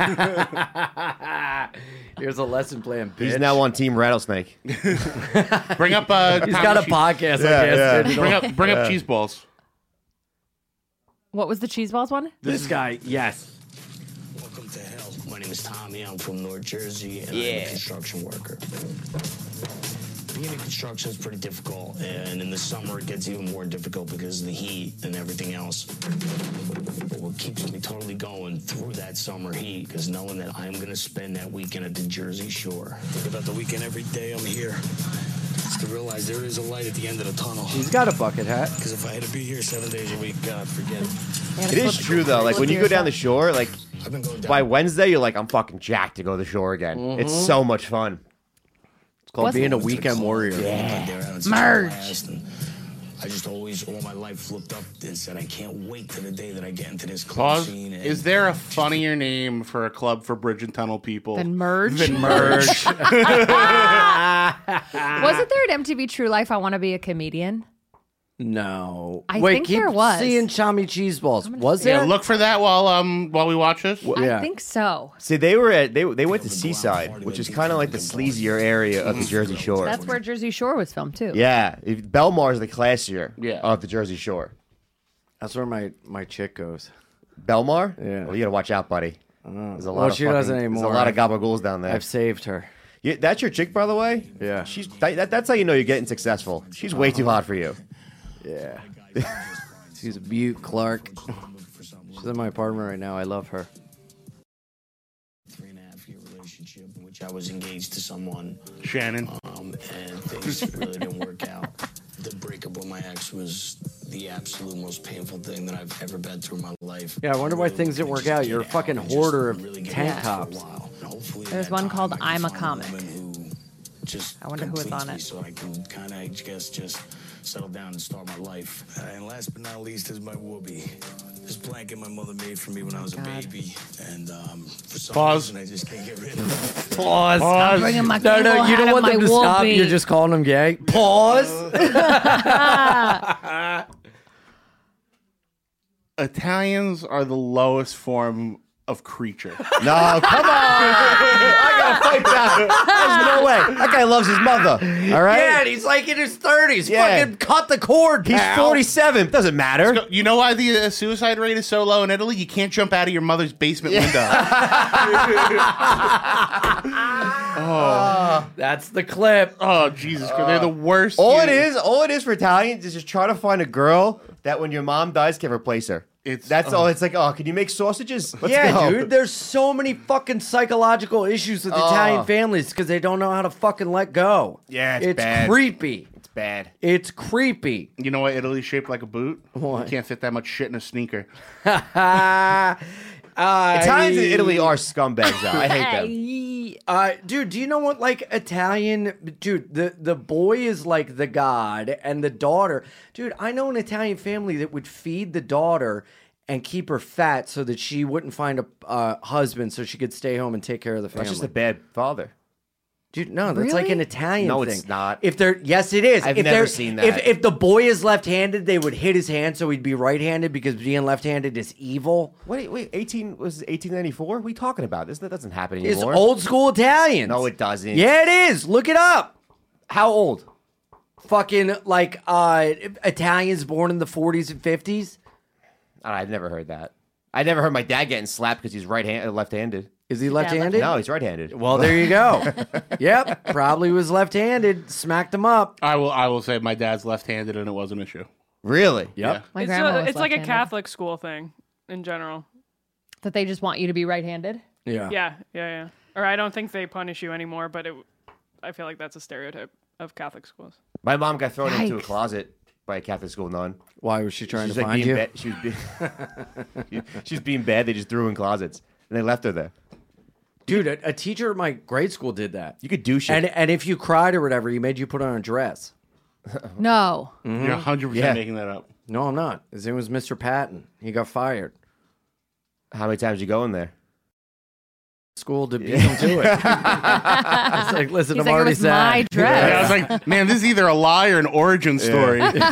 Yeah. Here's a lesson plan, bitch. He's now on Team Rattlesnake. Bring up. He's got a podcast. Yeah, I guess. Bring up cheese balls. What was the cheese balls one? This guy, yes. Welcome to hell. My name is Tommy. I'm from North Jersey, and I'm a construction worker. Being in construction is pretty difficult, and in the summer it gets even more difficult because of the heat and everything else. But what keeps me totally going through that summer heat is knowing that I'm going to spend that weekend at the Jersey Shore. Think about the weekend every day I'm here. Just to realize there is a light at the end of the tunnel. He's got a bucket hat. Because if I had to be here 7 days a week, God, forget it. It is true though. Like when you go down the shore, like I've been going down. by Wednesday, you're like, I'm fucking jacked to go to the shore again. It's so much fun. It's called being a weekend warrior. Merge. I just always, all my life, looked up and said, I can't wait to the day that I get into this club Pause. scene. And Is there a funnier name for a club for bridge and tunnel people Then Merge. Than Merge. Wasn't there at MTV True Life? I want to be a comedian. No. I Wait, think keep there was. seeing Chami Cheese Balls. Was Yeah, there? look for that while we watch this. Yeah. I think so. See, they went to Seaside, which is kind of like the sleazier area of the Jersey Shore. That's where Jersey Shore was filmed too. Yeah, Belmar is the classier Yeah. of the Jersey Shore. That's where my chick goes. Belmar? Yeah. Well, you gotta watch out, buddy. There's a lot Well, of she doesn't There's anymore. a lot of gabagools down there. I've saved her. That's your chick, by the way? Yeah. She's that's how you know you're getting successful. She's way too hot for you. Yeah. She's a beaut, Clark. She's in my apartment right now. I love her. 3.5-year relationship in which I was engaged to someone, Shannon. and things really didn't work out. The breakup with my ex was the absolute most painful thing that I've ever been through in my life. Yeah, I wonder why things didn't work out. You're a fucking hoarder of tank for a tops. while. And hopefully There's that one time called I can I'm a find Comic. woman who just I wonder who was completes on me it. So I can kind of, I guess, just settle down and start my life. And last but not least is my whoopee. This blanket my mother made for me when I was a baby. And for some Pause. reason, I just can't get rid of it. Pause. Pause. Bringing my No, cable you hat don't of want my them to stop. Wolfie. You're just calling them gay. Pause. Italians are the lowest form of creature. No, come on! I gotta fight that. There's no way. That guy loves his mother. All right. Yeah, and he's like in his 30s. Yeah. Fucking cut the cord, He's pal. 47. Doesn't matter. You know why the suicide rate is so low in Italy? You can't jump out of your mother's basement window. That's the clip. Oh, Jesus Christ. They're the worst. All it is for Italians is just try to find a girl that when your mom dies can replace her. That's all. It's like, oh, can you make sausages? Let's Yeah, go. dude. There's so many fucking psychological issues with Italian families because they don't know how to fucking let go. Yeah, it's it's bad. creepy. It's bad. It's creepy. You know why Italy's shaped like a boot? What? You can't fit that much shit in a sneaker. Italians in Italy are scumbags, though. I hate them. Dude, do you know what, like, Italian... Dude, the boy is, like, the god, and the daughter... Dude, I know an Italian family that would feed the daughter and keep her fat so that she wouldn't find a husband so she could stay home and take care of the family. That's just a bad father. Dude, no, that's like an Italian No, thing. it's not. If they're yes, it is. I've if never they're- seen that. If the boy is left-handed, they would hit his hand so he'd be right-handed because being left-handed is evil. Wait, 1894? What are you talking about? That doesn't happen It's anymore. old school Italians. No, it doesn't. Yeah, it is. Look it up. How old? Fucking like Italians born in the 40s and 50s. I've never heard that. I never heard my dad getting slapped because he's left-handed. Is he left-handed? No, he's right-handed. Well, there you go. Yep, probably was left-handed. Smacked him up. I will say my dad's left-handed and it was an issue. Really? Yep. My It's, grandma was it's like a left-handed. Catholic school thing in general. That they just want you to be right-handed. Yeah. Or I don't think they punish you anymore, but I feel like that's a stereotype of Catholic schools. My mom got thrown into a Yikes. closet by a Catholic school nun. Why was she trying She's to like find being you? bad. She was being bad. They just threw her in closets and they left her there. Dude, a teacher at my grade school did that. You could do shit. And if you cried or whatever, he made you put on a dress. No. You're 100% Yeah. making that up. No, I'm not. His name was Mr. Patton. He got fired. How many times you go in there? School to beat him to it. I was like, listen, He's I'm like, it already was sad. my dress. Yeah, I was like, man, this is either a lie or an origin story. Ethan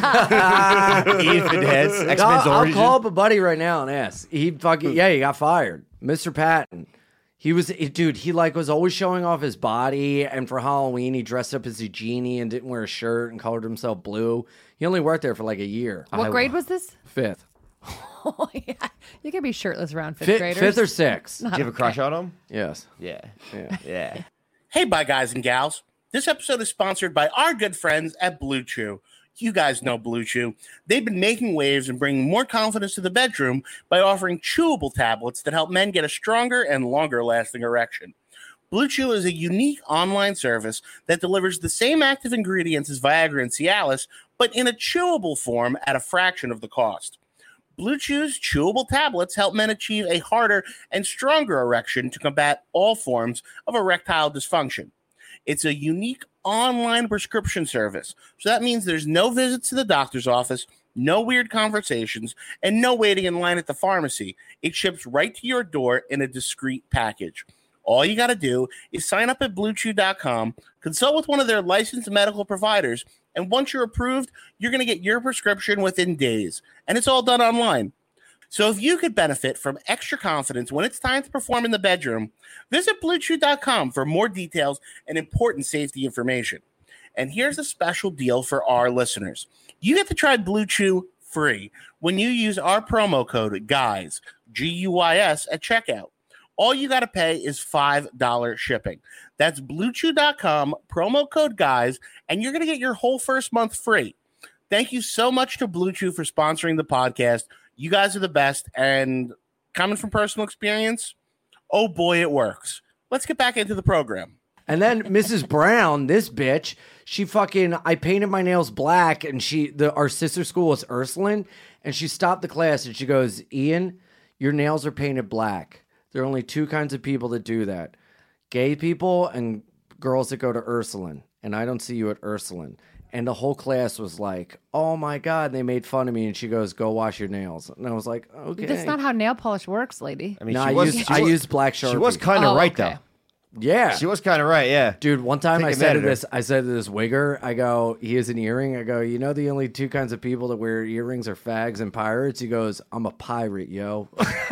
Heads, X-Men's I'll origin. call up a buddy right now and ask. He fucking he got fired. Mr. Patton. He was dude. He like was always showing off his body, and for Halloween he dressed up as a genie and didn't wear a shirt and colored himself blue. He only worked there for like a year. What grade was this? 5th. Oh, yeah. You can be shirtless around fifth graders. 5th or 6th. Not Do you have a crush on him? Yes. Yeah. Yeah. Yeah. Hey, bye, guys and gals. This episode is sponsored by our good friends at Blue Chew. You guys know Blue Chew. They've been making waves and bringing more confidence to the bedroom by offering chewable tablets that help men get a stronger and longer-lasting erection. Blue Chew is a unique online service that delivers the same active ingredients as Viagra and Cialis, but in a chewable form at a fraction of the cost. Blue Chew's chewable tablets help men achieve a harder and stronger erection to combat all forms of erectile dysfunction. It's a unique online prescription service, so that means there's no visits to the doctor's office, no weird conversations, and no waiting in line at the pharmacy. It ships right to your door in a discreet package. All you got to do is sign up at BlueChew.com, consult with one of their licensed medical providers, and once you're approved, you're going to get your prescription within days. And it's all done online. So if you could benefit from extra confidence when it's time to perform in the bedroom, visit BlueChew.com for more details and important safety information. And here's a special deal for our listeners. You get to try Blue Chew free when you use our promo code GUYS, G-U-Y-S, at checkout. All you got to pay is $5 shipping. That's BlueChew.com, promo code GUYS, and you're going to get your whole first month free. Thank you so much to Blue Chew for sponsoring the podcast. You guys are the best, and coming from personal experience, oh boy, it works. Let's get back into the program. And then Mrs. Brown, this bitch, she fucking, I painted my nails black, and our sister school was Ursuline, and she stopped the class and she goes, Ian, your nails are painted black. There are only two kinds of people that do that. Gay people and girls that go to Ursuline. And I don't see you at Ursuline. And the whole class was like, oh my God, they made fun of me. And she goes, go wash your nails. And I was like, okay. That's not how nail polish works, lady. I mean, No, she I used black Sharpie. She was kind of right, okay. though. Yeah. She was kind of right, yeah. Dude, one time I Take a said to minute. this wigger, I go, he has an earring. I go, you know the only two kinds of people that wear earrings are fags and pirates? He goes, I'm a pirate, yo.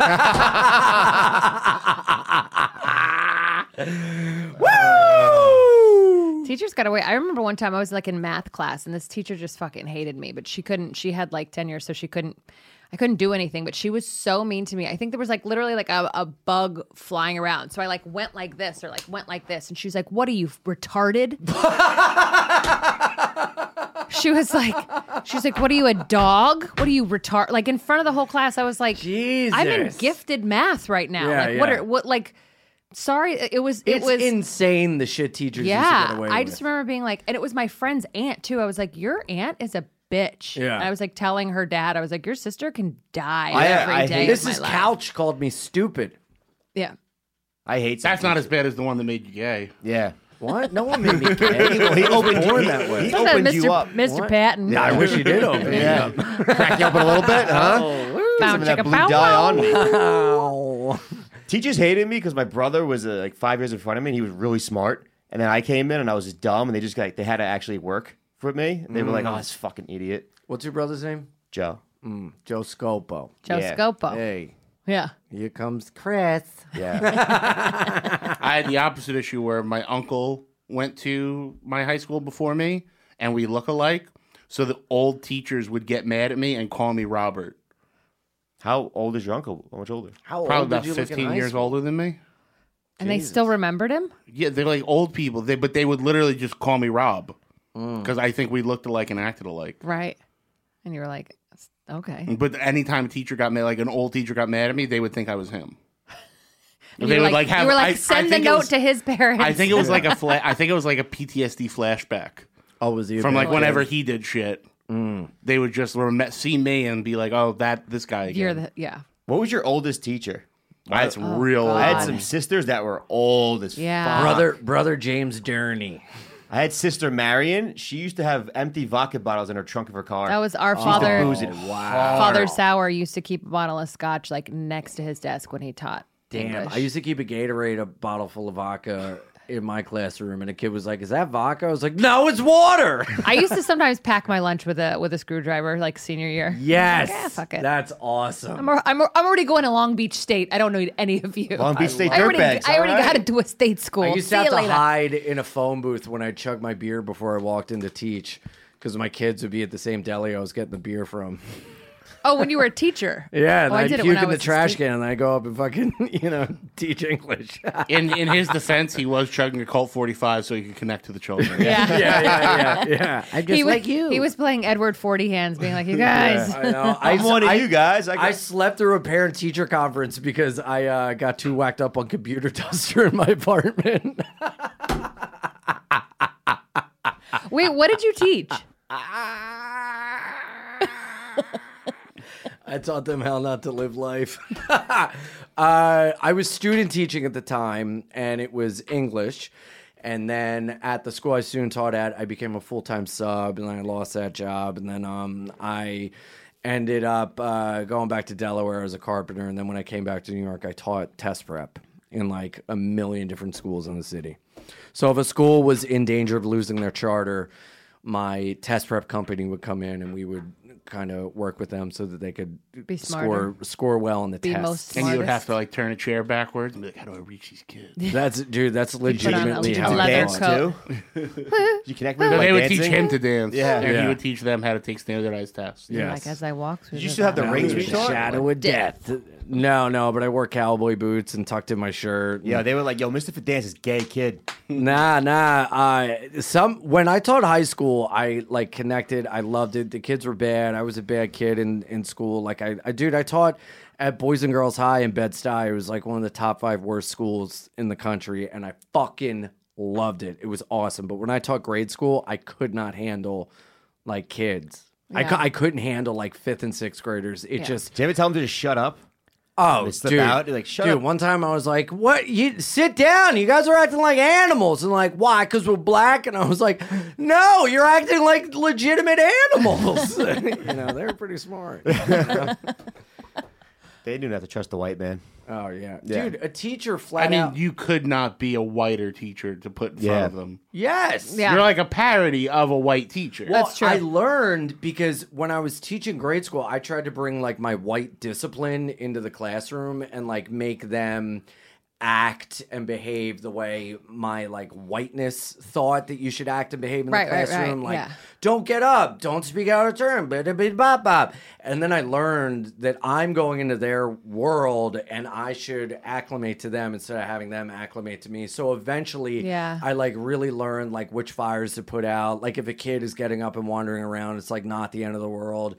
Woo! Teachers got away. I remember one time I was like in math class and this teacher just fucking hated me, but she had like tenure, so I couldn't do anything, but she was so mean to me. I think there was like literally like a bug flying around. So I like went like this or like went like this. And she was like, what are you, retarded? She was like, what are you, a dog? What are you, retard? Like in front of the whole class, I was like, Jesus. I'm in gifted math right now. Yeah, like, sorry, it was insane the shit teachers used to get away I with. just remember being like, and it was my friend's aunt too. I was like, your aunt is a bitch. Yeah. And I was like telling her dad, I was like, your sister can die I every day. hate- of my Mrs. life. Couch called me stupid. Yeah. I hate That's not as bad as the one that made you gay. Yeah. What? No one made me gay. He opened born you that way. He That's opened Mr. you up. Mr. What? Patton. I wish he did open me Yeah. up. Crack you open a little bit, huh? Bow, Some of that chicka, blue bow, dye wow. on me. Ow. Teachers hated me because my brother was like 5 years in front of me and he was really smart. And then I came in and I was just dumb and they just they had to actually work for me. They were like, oh, this fucking idiot. What's your brother's name? Joe. Joe Scopo. Joe Yeah. Scopo. Hey, Yeah. here comes Chris. Yeah. I had the opposite issue where my uncle went to my high school before me, and we look alike. So the old teachers would get mad at me and call me Robert. How old is your uncle? How much older? How Probably old about did you look in 15 high years school? older than me. And they still remembered him? Yeah, they're like old people. But they would literally just call me Rob because I think we looked alike and acted alike. Right. And you were like, okay. But anytime a teacher got mad, like an old teacher got mad at me, they would think I was him. And They you were would like, have. you were like, I send the think it note was- to his parents. I think it was like I think it was like a PTSD flashback Oh, was he a from bad like whenever kid? he did shit. They would just see me and be like, "Oh, this guy again." You're the, yeah. What was your oldest teacher? That's real. God. I had some sisters that were old as Yeah. fuck. Brother James Durney. I had Sister Marion. She used to have empty vodka bottles in her trunk of her car. That was our She used to father. booze it hard. Father Sauer used to keep a bottle of scotch like next to his desk when he taught Damn, English. I used to keep a Gatorade, a bottle full of vodka in my classroom, and a kid was like, "Is that vodka?" I was like, "No, it's water." I used to sometimes pack my lunch with a screwdriver, like senior year. Yes, Like, fuck it. that's awesome. I'm already going to Long Beach State. I don't need any of you. Long Beach State I already dirtbags, I already all right. got into a state school. I used See to have you to later. hide in a phone booth when I chugged my beer before I walked in to teach, because my kids would be at the same deli I was getting the beer from. Oh, when you were a teacher. Yeah, and oh, I I'd did it puke when I in the was a trash student. can, and I go up and fucking, teach English. In his defense, he was chugging a Colt 45 so he could connect to the children. Yeah. I'm just He was, like you. He was playing Edward 40 Hands, being like, you guys. I know. I'm one of you guys. I slept through a parent-teacher conference because I got too whacked up on computer duster in my apartment. Wait, what did you teach? I taught them how not to live life. I was student teaching at the time, and it was English. And then at the school I student taught at, I became a full-time sub, and then I lost that job. And then I ended up going back to Delaware as a carpenter. And then when I came back to New York, I taught test prep in like a million different schools in the city. So if a school was in danger of losing their charter, my test prep company would come in and we would kind of work with them so that they could Be smarter. score well in the Be test. most And you would have smartest. to like turn a chair backwards and be like, how do I reach these kids? That's put on a legitimately how leather I dance coat. too. You connect with So them they by would teach dancing? him to dance. Yeah. And Yeah. he would teach them how to take standardized tests. Yeah. Like, as I walk through Did you still have the valley rings of we taught? Shadow of death. No, but I wore cowboy boots and tucked in my shirt. Yeah, they were like, "Yo, Mr. Fidance is gay kid." Nah. When I taught high school, I like connected. I loved it. The kids were bad. I was a bad kid in school. Like I taught at Boys and Girls High in Bed-Stuy. It was like one of the top 5 worst schools in the country, and I fucking loved it. It was awesome. But when I taught grade school, I could not handle like kids. Yeah. I couldn't handle like 5th and 6th graders. It just Did you ever tell them to just shut up? Oh, They slip dude. out. You're like, shut dude, up. one time I was like, what? You sit down. You guys are acting like animals. And like, why? Because we're black? And I was like, no, you're acting like legitimate animals. They were pretty smart. They didn't have to trust the white man. Oh, yeah. Yeah. Dude, a teacher I flat mean, out. you could not be a whiter teacher to put in front of them. Yes. Yeah. You're like a parody of a white teacher. Well, That's true. I learned because when I was teaching grade school, I tried to bring like my white discipline into the classroom and like make them act and behave the way my like whiteness thought that you should act and behave in Right, the right, classroom. right, Like, yeah. don't get up, don't speak out of turn, bop. And then I learned that I'm going into their world and I should acclimate to them instead of having them acclimate to me. So eventually, Yeah. I like really learned like which fires to put out. Like if a kid is getting up and wandering around, it's like not the end of the world.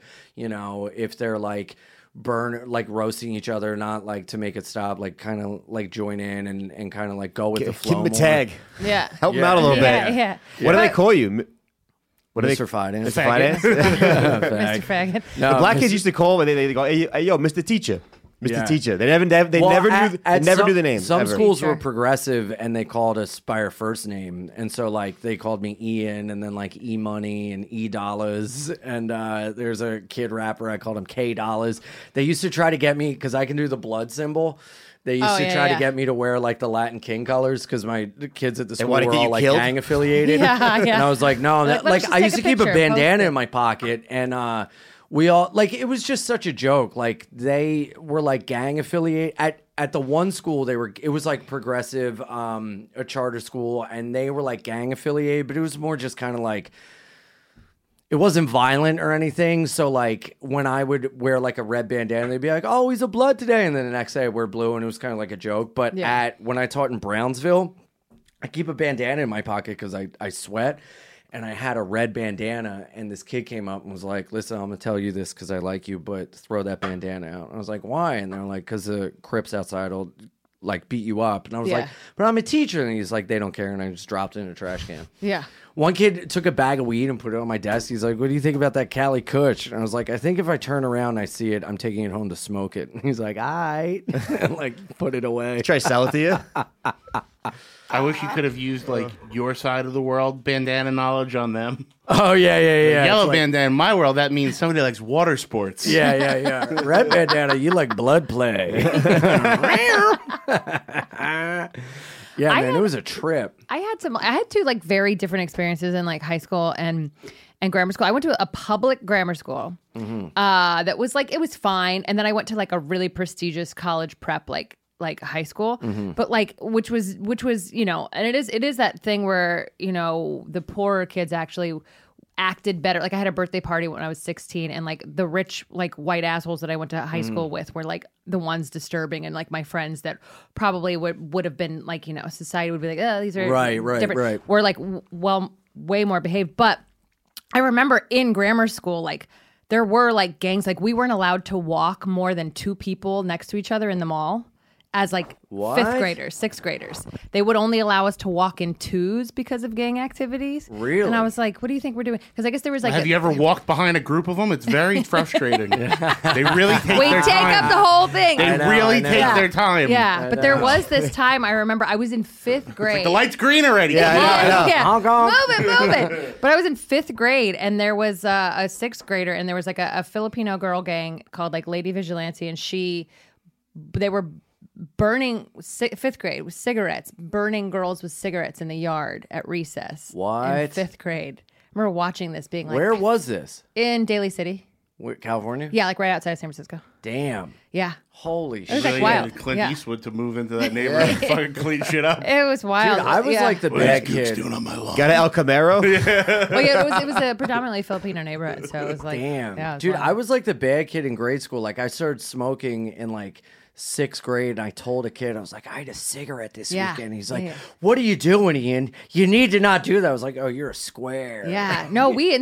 If they're like roasting each other, not like to make it stop, like kind of like join in and kind of like go with the Give flow. him a more. tag. Yeah. Help him out a little Yeah, bit. yeah. What do they call you? What do Mr. Finance. Mr. Finance? Mr. Faggot. No, The black Mr. kids used to call him, they go, hey, yo, Mr. Teacher. Mr. Yeah. Teacher. They never knew the name. Some ever. schools Teacher. were progressive and they called us by our first name. And so like they called me Ian and then like E-Money and E-Dollars. And there's a kid rapper, I called him K-Dollars. They used to try to get me, because I can do the blood symbol. They used to try to get me to wear like the Latin King colors because the kids at the school wanna were get all you like killed? gang affiliated. Yeah, yeah. And I was like, no, Like, let's just I take used a to keep a picture, post bandana it. in my pocket, and we all like it was just such a joke. Like they were like gang affiliate at the one school. It was like progressive, a charter school, and they were like gang affiliated, but it was more just kind of like. It wasn't violent or anything, so like when I would wear like a red bandana, they'd be like, "Oh, he's a blood today," and then the next day I wear blue, and it was kind of like a joke. But Yeah. when I taught in Brownsville, I keep a bandana in my pocket because I sweat, and I had a red bandana, and this kid came up and was like, "Listen, I'm gonna tell you this because I like you, but throw that bandana out." And I was like, "Why?" And they're like, "Because the Crips outside will like beat you up," and I was Yeah. like, "But I'm a teacher," and he's like, "They don't care," and I just dropped it in a trash can. Yeah. One kid took a bag of weed and put it on my desk. He's like, "What do you think about that Cali Kush?" And I was like, "I think if I turn around and I see it, I'm taking it home to smoke it." And he's like, "All right," and like put it away. Try to sell it to you? I wish you could have used like your side of the world bandana knowledge on them. Oh yeah. Yellow It's like- bandana in my world, that means somebody likes water sports. Yeah. Red bandana, you like blood play. Yeah, man, it was a trip. I had two like very different experiences in like high school and grammar school. I went to a public grammar school that was like, it was fine. And then I went to like a really prestigious college prep, like high school, but like, which was, you know, and it is that thing where, you know, the poorer kids actually acted better. Like I had a birthday party when I was 16 and like the rich, like white assholes that I went to high school with were like the ones disturbing. And like my friends that probably would have been like, you know, society would be like, oh, these are different. We're like, well, way more behaved. But I remember in grammar school, like there were like gangs, like we weren't allowed to walk more than two people next to each other in the mall. As like fifth graders, sixth graders. They would only allow us to walk in twos because of gang activities. Really? And I was like, what do you think we're doing? Because I guess there was like... Have you ever walked behind a group of them? It's very frustrating. They really take we their take time. up the whole thing. They really take their time. Yeah, but there was this time, I remember, I was in fifth grade. The light's green already. Yeah. Honk, honk. Move it. But I was in fifth grade, and there was a sixth grader, and there was like a Filipino girl gang called like Lady Vigilante, and they were burning fifth grade with cigarettes, burning girls with cigarettes in the yard at recess. What? In fifth grade. I remember watching this, being like, Where was this? In Daly City. California? Yeah, like right outside of San Francisco. Damn. Yeah. Holy It was shit. like wild. Clint Yeah. Eastwood to move into that neighborhood and fucking clean shit up. It was wild. Dude, I was Yeah. like the bad kid. doing on my lawn? Got an El Camaro? Well, yeah, it was a predominantly Filipino neighborhood, so it was like, Damn. yeah, it was Dude, wild. I was like the bad kid in grade school. Like I started smoking in like sixth grade, and I told a kid, I was like, I had a cigarette this Yeah. weekend. He's like, Yeah. what are you doing, Ian? You need to not do that. I was like, oh, you're a square. Yeah. No, we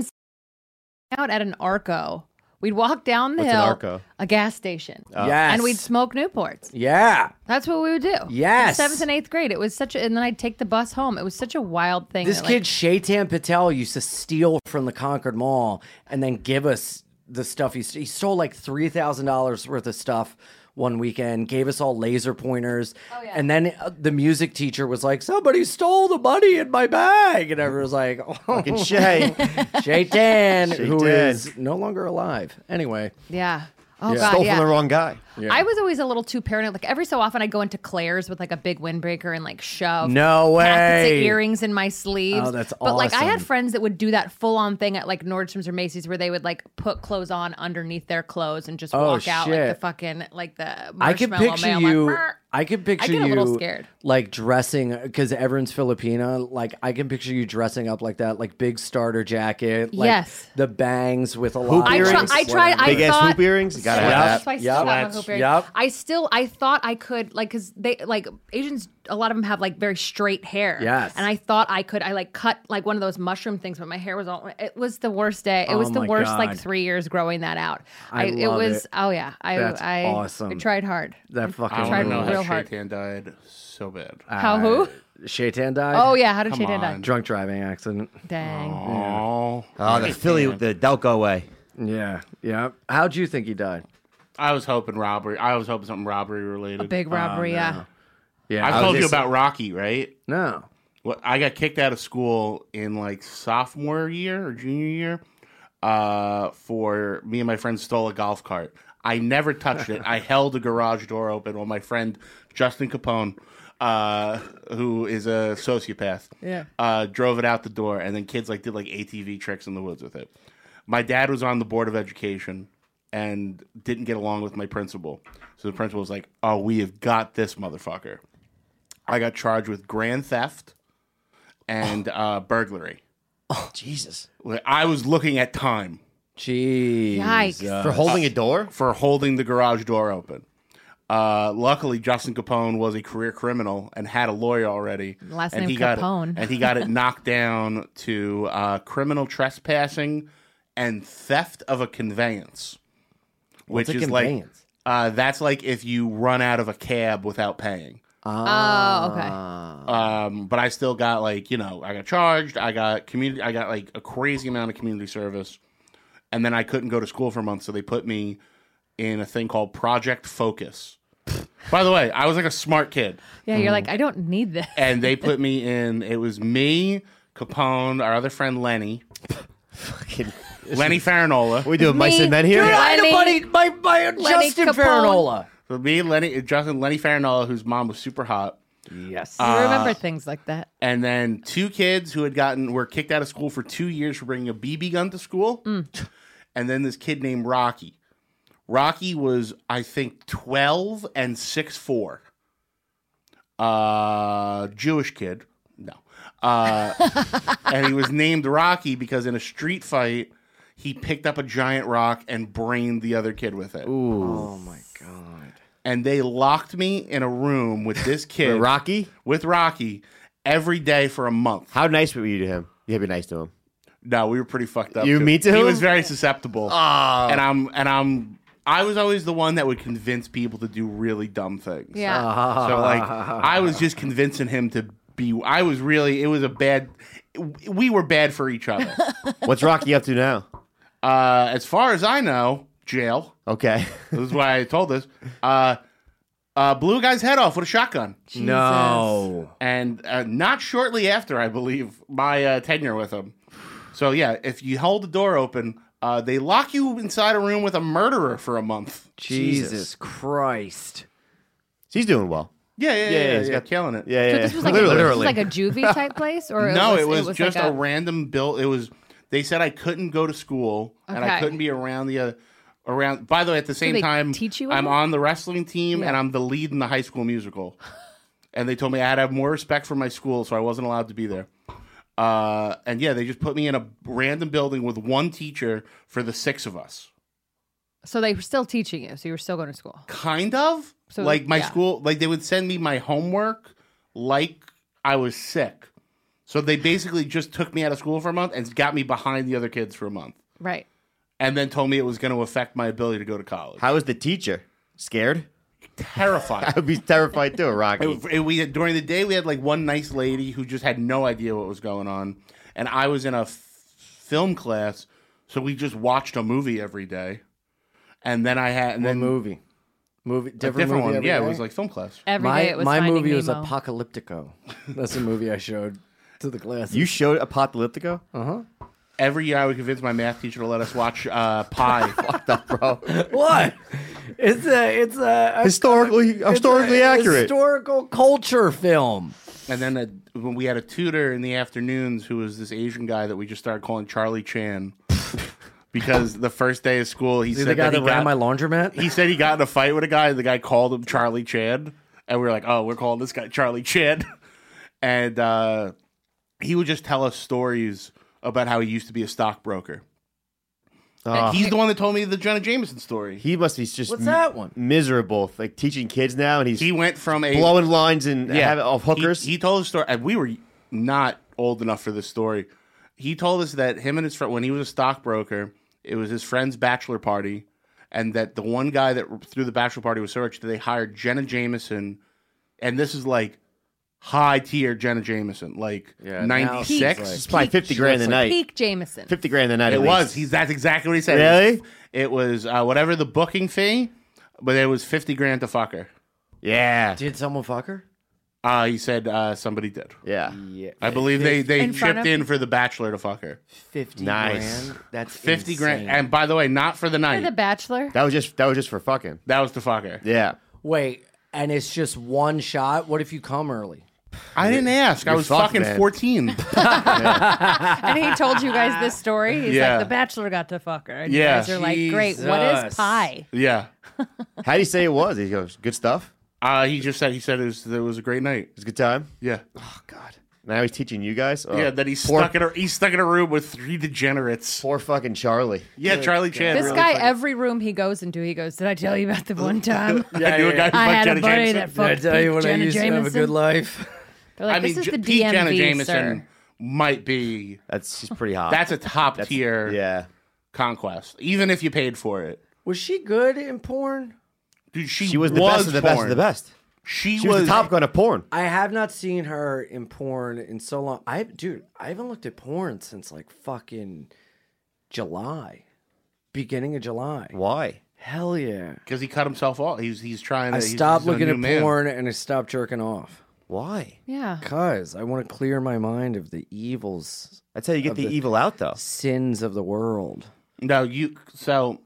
out at an Arco. We'd walk down the What's an hill, Arco? a gas station. Yes. And we'd smoke Newports. Yeah. That's what we would do. Yes. In 7th and 8th grade. It was and then I'd take the bus home. It was such a wild thing. This that, kid, Shaitan Patel, used to steal from the Concord Mall and then give us the stuff. He stole like $3,000 worth of stuff one weekend, gave us all laser pointers. Oh, yeah. And then the music teacher was like, somebody stole the money in my bag. And everyone was like, oh, Fucking Shay. Shaitan, who Shaitan. is no longer alive. Anyway. Yeah. Oh, Yeah. God, Stole yeah. from the wrong guy. Yeah. I was always a little too paranoid. Like every so often, I'd go into Claire's with like a big windbreaker and like shove No packets of way. earrings in my sleeves. Oh, that's But like I had awesome. friends that would do that full on thing at like Nordstrom's or Macy's, where they would like put clothes on underneath their clothes and just Oh, walk out like shit. the fucking like the I can marshmallow picture man, you. like, "Brr." I can picture I get a you little scared. like dressing because everyone's Filipino. Like I can picture you dressing up like that, like big starter jacket. Like Yes. the bangs with a lot. I of tried. I Big ass thought hoop earrings? You gotta have Yep. that. That's why I still have my Yep. hoop earrings. Yep. I thought I could like because they like Asians. A lot of them have like very straight hair. Yes. And I thought I could. I like cut like one of those mushroom things, but my hair was all. It was the worst day. It was Oh the my worst like God. 3 years growing that out. I it love was. it. Oh yeah. That's I awesome. tried hard. That fucking I tried want to know real how hard. Shaitan died so bad. How who? Shaitan died. Oh yeah. How did Come Shaitan die? on. Drunk driving accident. Dang. Oh, Oh, the Philly, the Delco way. Yeah. Yeah. How'd you think he died? I was hoping robbery. I was hoping something robbery related. A big robbery. Yeah. Yeah. I've I told was you just- about Rocky, right? No. Well, I got kicked out of school in like sophomore year or junior year for me and my friend stole a golf cart. I never touched it. I held the garage door open while my friend Justin Capone, who is a sociopath, drove it out the door, and then kids like did like ATV tricks in the woods with it. My dad was on the board of education and didn't get along with my principal, so the principal was like, "Oh, we have got this motherfucker." I got charged with grand theft and burglary. Oh, Jesus. I was looking at time Jeez. Yikes. For holding a door? for holding the garage door open. Luckily, Justin Capone was a career criminal and had a lawyer already. Last and name he got Capone. and he got it knocked down to criminal trespassing and theft of a conveyance. What's which a is conveyance? like that's like if you run out of a cab without paying. Oh, okay. But I still got I got charged. I got like a crazy amount of community service, and then I couldn't go to school for months, so they put me in a thing called Project Focus, By the way, I was like a smart kid. Yeah, you're like, I don't need this. And they put me in, it was me, Capone, our other friend Lenny. Lenny Farinola. We doing Mice and Men here? Dude, I had a buddy, my Justin Farinola. So me, Lenny Farinola, whose mom was super hot. Yes. You remember things like that. And then 2 kids who were kicked out of school for 2 years for bringing a BB gun to school. And then this kid named Rocky. Rocky was, I think, 12 and 6'4". Jewish kid. No. And he was named Rocky because in a street fight, he picked up a giant rock and brained the other kid with it. Ooh. Oh, my God. And they locked me in a room with this kid. With Rocky every day for a month. How nice were you to him? You had to be nice to him. No, we were pretty fucked up. You me too? He was very susceptible. And I was always the one that would convince people to do really dumb things. Yeah. So like I was just convincing him to be we were bad for each other. What's Rocky up to now? As far as I know, jail. Okay. This is why I told this. Blew a guy's head off with a shotgun. Jesus. No. And not shortly after, I believe, my tenure with him. So, yeah, if you hold the door open, they lock you inside a room with a murderer for a month. Jesus Christ. He's doing well. Yeah. He's got killing it. Yeah. So this was like, this was like a juvie type place? Or No, it was just like a random bill. It was. They said I couldn't go to school and I Okay. couldn't be around the around. By the way, at the same they time, teach you I'm anything? on the wrestling team Yeah. and I'm the lead in the High School Musical. And they told me I had to have more respect for my school, so I wasn't allowed to be there. And yeah, they just put me in a random building with one teacher for the 6 of us. So they were still teaching you, so you were still going to school. Kind of. So, like my yeah. school, like they would send me my homework like I was sick. So they basically just took me out of school for a month and got me behind the other kids for a month. Right. And then told me it was going to affect my ability to go to college. How was the teacher? Scared? Terrified. I'd be terrified too, Rocky. During the day, we had like one nice lady who just had no idea what was going on. And I was in a film class, so we just watched a movie every day. And then I had... movie? Different one. every Yeah, day? it was like film class. Every day it was my Finding movie was Nemo. Apocalyptico. That's a movie I showed to the class. You showed Apocalyptico? Uh-huh. Every year I would convince my math teacher to let us watch Pi. Fucked up, bro. What? It's a Historically accurate. Historical culture film. And then when we had a tutor in the afternoons who was this Asian guy that we just started calling Charlie Chan. Because the first day of school, he Is he said the guy that that ran my laundromat? He said he got in a fight with a guy, and the guy called him Charlie Chan. And we were like, oh, we're calling this guy Charlie Chan. And he would just tell us stories about how he used to be a stockbroker. He's the one that told me the Jenna Jameson story. He must be just What's that one? miserable, like teaching kids now, and He went from a blowing lines and of hookers. He told a story, and we were not old enough for this story. He told us that him and his friend, when he was a stockbroker, it was his friend's bachelor party, and that the one guy that threw the bachelor party was so rich that they hired Jenna Jameson, and this is like high tier Jenna Jameson, like Yeah, now 96. she's like- It's probably 50 grand a night. Peak Jameson. 50 grand a night. It at was. least. That's exactly what he said. Really? It was whatever the booking fee, but it was 50 grand to fuck her. Yeah. Did someone fuck her? He said somebody did. Yeah. Yeah. I believe they In front chipped of- in for the bachelor to fuck her. 50 Nice. grand? That's 50 grand. insane. And by the way, not for the For night. The Bachelor. That was just for fucking. That was to fuck her. Yeah. Wait, and it's just one shot? What if you come early? I didn't ask. I You're was fucked, fucking man. 14. And he told you guys this story. He's Yeah. like, The Bachelor got to fuck her. And Yeah. you guys are like, great. What is Jesus. pie? Yeah. How do you say it was? He goes, good stuff. He said it was a great night. It was a good time. Yeah. Oh God. Now he's teaching you guys. Oh, Yeah. Then he's poor, stuck in a room with 3 degenerates. Poor fucking Charlie. Yeah, Charlie Chan. This really guy, fucking- every room he goes into, he goes, did I tell you about the one time I knew a guy who I fucked had Jenna a buddy Jameson. that Did I fucked tell you Pete when I Jenna used to have a Jameson? good life? They're like, I mean, this is the Pete Jenna DMV, Jameson sir. might be. She's pretty hot. That's a top tier Yeah. conquest, even if you paid for it. Was she good in porn? Dude, She was the best of the best of the best. She was the top gun of porn. I have not seen her in porn in so long. I haven't looked at porn since like fucking July. Beginning of July. Why? Hell yeah. Because he cut himself off. He's trying to. I stopped looking at porn and I stopped jerking off. Why? Yeah. Because I want to clear my mind of the evils. That's how you get the evil out, though. Sins of the world. No, you. So,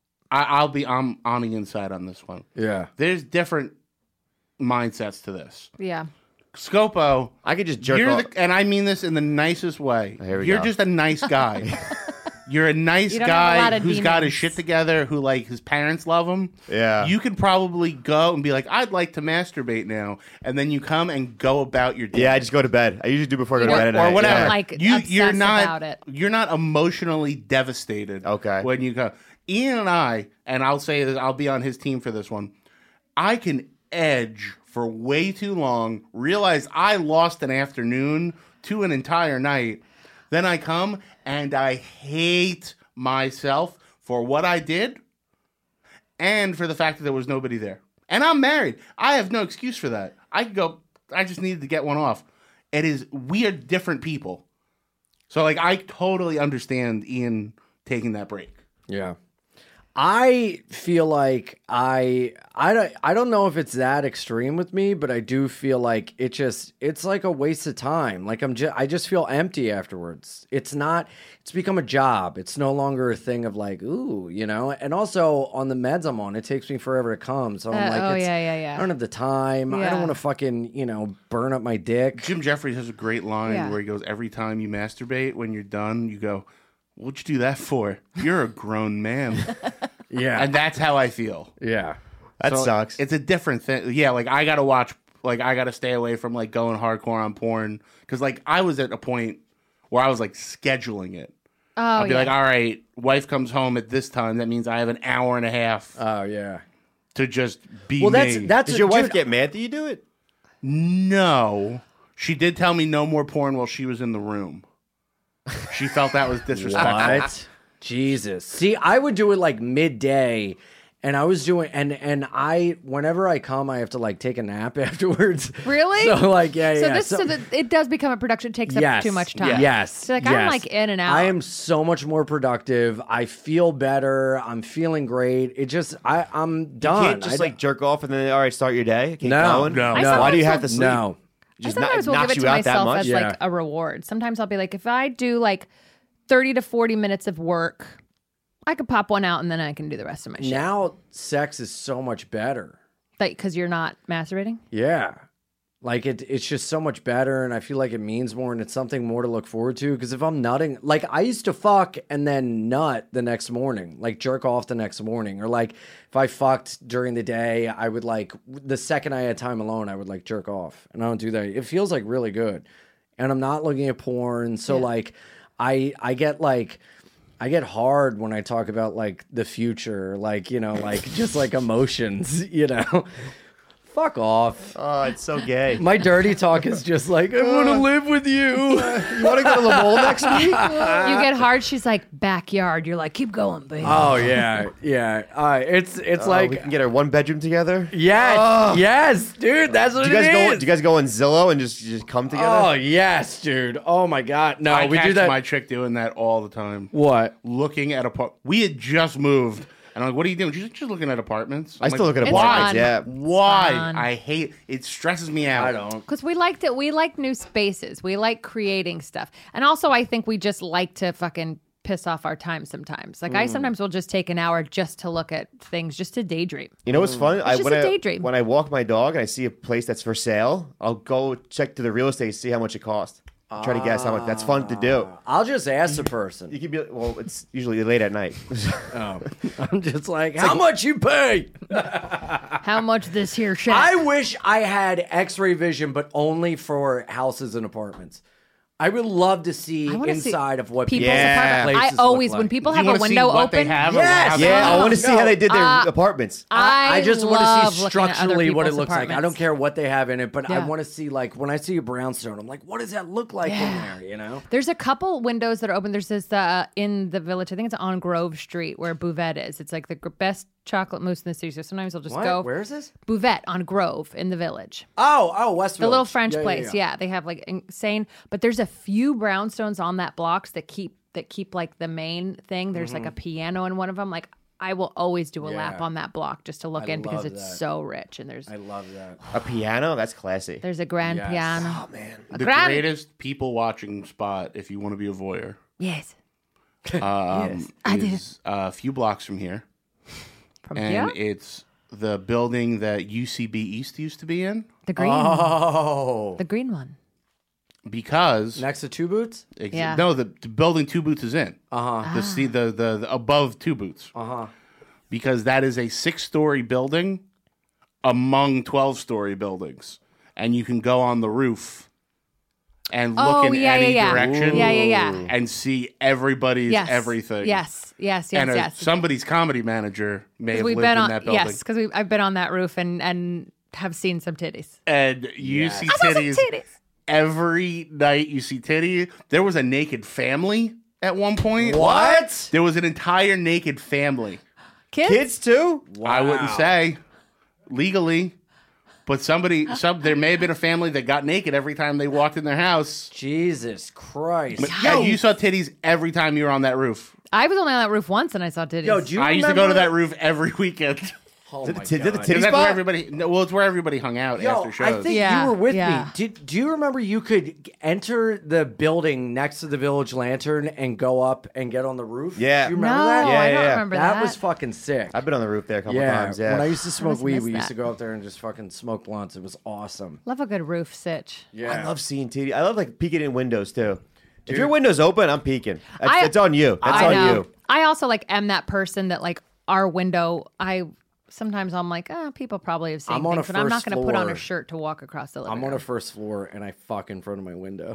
I'm on the inside on this one. Yeah. There's different mindsets to this. Yeah. Scopo, I could just jerk off. And I mean this in the nicest way. You're go. just a nice guy. You're a nice guy who's got his shit together, who like his parents love him. Yeah. You could probably go and be like, I'd like to masturbate now. And then you come and go about your day. Yeah, I just go to bed. I usually do before I go to bed at night. Or whatever. Yeah. Like, you're not about it. You're not emotionally devastated when you go. Ian and I, and I'll say this, I'll be on his team for this one. I can edge for way too long, realize I lost an afternoon to an entire night. Then I come and I hate myself for what I did and for the fact that there was nobody there. And I'm married. I have no excuse for that. I could go, I just needed to get one off. We are different people. So, like, I totally understand Ian taking that break. Yeah. I feel like I don't know if it's that extreme with me, but I do feel like it's like a waste of time. Like I just feel empty afterwards. It's become a job. It's no longer a thing of like, ooh, you know. And also on the meds I'm on, it takes me forever to come. So I'm like, I don't have the time. I don't want to fucking, burn up my dick. Jim Jeffries has a great line where he goes, every time you masturbate, when you're done, you go, what'd you do that for? You're a grown man. Yeah. And that's how I feel. Yeah. That sucks. It's a different thing. Yeah, like I got to watch, like I got to stay away from like going hardcore on porn. Because like I was at a point where I was like scheduling it. Oh, I'll be like, all right, wife comes home at this time. That means I have an hour and a half. Oh, yeah. To just be well, me. Does your wife get mad that you do it? No. She did tell me no more porn while she was in the room. She felt that was disrespectful. What? Jesus. See, I would do it like midday, and I was doing and I whenever I come, I have to like take a nap afterwards. Really? So like So it does become a production. It takes up too much time. Yes. So like I'm like in and out. I am so much more productive. I feel better. I'm feeling great. It just I'm done. You can't just like jerk off and then all right, start your day. Keep No. going? No. Why do you have to sleep? No. I sometimes will give it to myself as like a reward. Sometimes I'll be like, if I do like 30 to 40 minutes of work, I could pop one out and then I can do the rest of my shit. Now sex is so much better. Because you're not masturbating? Yeah. Like it's just so much better, and I feel like it means more, and it's something more to look forward to. Because if I'm nutting, like I used to fuck and then nut the next morning, like jerk off the next morning, or like if I fucked during the day, I would like the second I had time alone, I would like jerk off, and I don't do that. It feels like really good, and I'm not looking at porn, so like I get hard when I talk about like the future, like like just like emotions, Fuck off. Oh, it's so gay. My dirty talk is just like, I want to live with you. You want to go to the mall next week? You get hard. She's like, backyard. You're like, keep going, baby. Oh, yeah. Yeah. It's like. We can get our one bedroom together? Yes. Yes, dude. That's what do you guys it is. Do you guys go on Zillow and just come together? Oh, yes, dude. Oh, my God. No, we do that. My chick doing that all the time. What? Looking at we had just moved. And I'm like, what are you doing? She's like, just looking at apartments. I still look at apartments, yeah. Why? I hate it. Stresses me out. I don't. Because we like new spaces. We like creating stuff. And also, I think we just like to fucking piss off our time sometimes. Like, I sometimes will just take an hour just to look at things, just to daydream. You know what's fun? It's just a daydream. When I walk my dog and I see a place that's for sale, I'll go check to the real estate, see how much it costs. Try to guess how much. That's fun to do. I'll just ask the person. You can be well. It's usually late at night. Oh, I'm just like, how much you pay? How much this here shit? I wish I had X-ray vision, but only for houses and apartments. I would love to see inside of what people's apartments. I always, when people have a window open, yes, I want to see how they did their apartments. I just want to see structurally what it people's looks like. I don't care what they have in it, but I Yeah. want to see like when I see a brownstone, I'm like, what does that look like in there? You know? There's a couple windows that are open. There's this in the village. I think it's on Grove Street where Buvette is. It's like the best chocolate mousse in the city. So sometimes I'll just What? go. Where is this? Buvette on Grove in the village. Oh, West The little Village. French Yeah, place. yeah. Yeah, they have like insane. But there's a few brownstones on that blocks that keep like the main thing. There's like a piano in one of them. Like I will always do a lap Yeah. on that block just to look I in because love it's that. so rich and I love that. A piano? That's classy. there's a grand Yes. piano. Oh man. A The grand- greatest people watching spot, if you want to be a voyeur, Yes. Yes. I did. is a few blocks from here. From And here? it's the building that UCB East used to be in. The green. Oh. The green one. Because Next to Two Boots? Yeah. no, the building Two Boots is in. Uh-huh. The above Two Boots. Uh-huh. Because that is a 6-story building among 12-story buildings. And you can go on the roof and look Oh, in yeah, any yeah, yeah. direction Yeah, yeah, yeah. and see everybody's Yes. everything. Yes. Yes. And Yes. somebody's comedy manager may have We've lived been in on. that building. Yes, because I've been on that roof and have seen some titties. And you see I saw some titties. titties. Every night you see titty. There was a naked family at one point. What? There was an entire naked family. Kids? too? I wouldn't say legally, but there may have been a family that got naked every time they walked in their house. Jesus Christ. But yeah, you saw titties every time you were on that roof. I was only on that roof once and I saw titties. Yo, do you I used to go to remember- that roof every weekend. Oh Did my the God. titty That's where spot? everybody. No, well, it's where everybody hung out Yo, after shows. I think Yeah, you were with yeah. me. Do you remember you could enter the building next to the Village Lantern and go up and get on the roof? Yeah. Do you remember No, that? Yeah, I don't yeah. remember That that. was fucking sick. I've been on the roof there a couple yeah, times. Yeah. when I used to smoke must weed, miss we used that. to go up there and just fucking smoke blunts. It was awesome. Love a good roof sitch. Yeah, I love seeing titty. I love like peeking in windows too. If your window's open, I'm peeking. I- It's on you. That's I on know. you. I also like am that person that like our window. Sometimes I'm like, people probably have seen I'm on things, a but I'm not first going to put on a floor. shirt to walk across the living I'm room. on a first floor and I fuck in front of my window.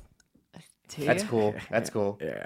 That's cool. That's cool. Yeah.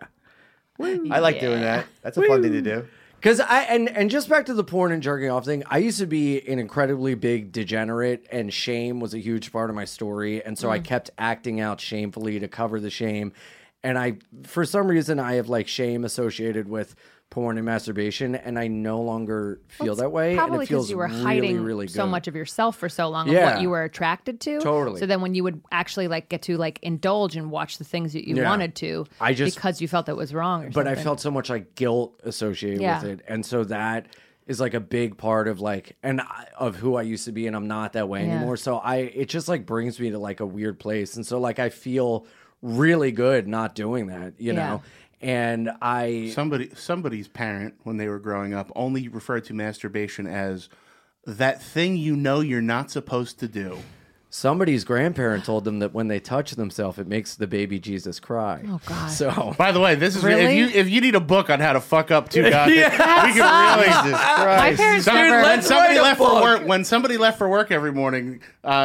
I like doing that. That's a fun thing to do. Because and just back to the porn and jerking off thing, I used to be an incredibly big degenerate, and shame was a huge part of my story, and so I kept acting out shamefully to cover the shame. And for some reason, I have like shame associated with porn and masturbation, and I no longer feel that way. And Probably it feels because you were really, hiding really so good. much of yourself for so long, of Yeah. what you were attracted to. Totally. So then when you would actually like get to like indulge and watch the things that you Yeah. wanted to, because you felt it was wrong. Or But I something. felt so much like guilt associated Yeah. with it, and so that is like a big part of like of who I used to be, and I'm not that way Yeah. anymore. So it just like brings me to like a weird place, and so like I feel really good not doing that, you Yeah. know. And Somebody's parent, when they were growing up, only referred to masturbation as that thing you know you're not supposed to do. Somebody's grandparent told them that when they touch themselves, it makes the baby Jesus cry. Oh God! So, by the way, this is Really? if you need a book on how to fuck up two guys, Yeah. we can really. Jesus Christ. My parents never. When somebody left for work, every morning,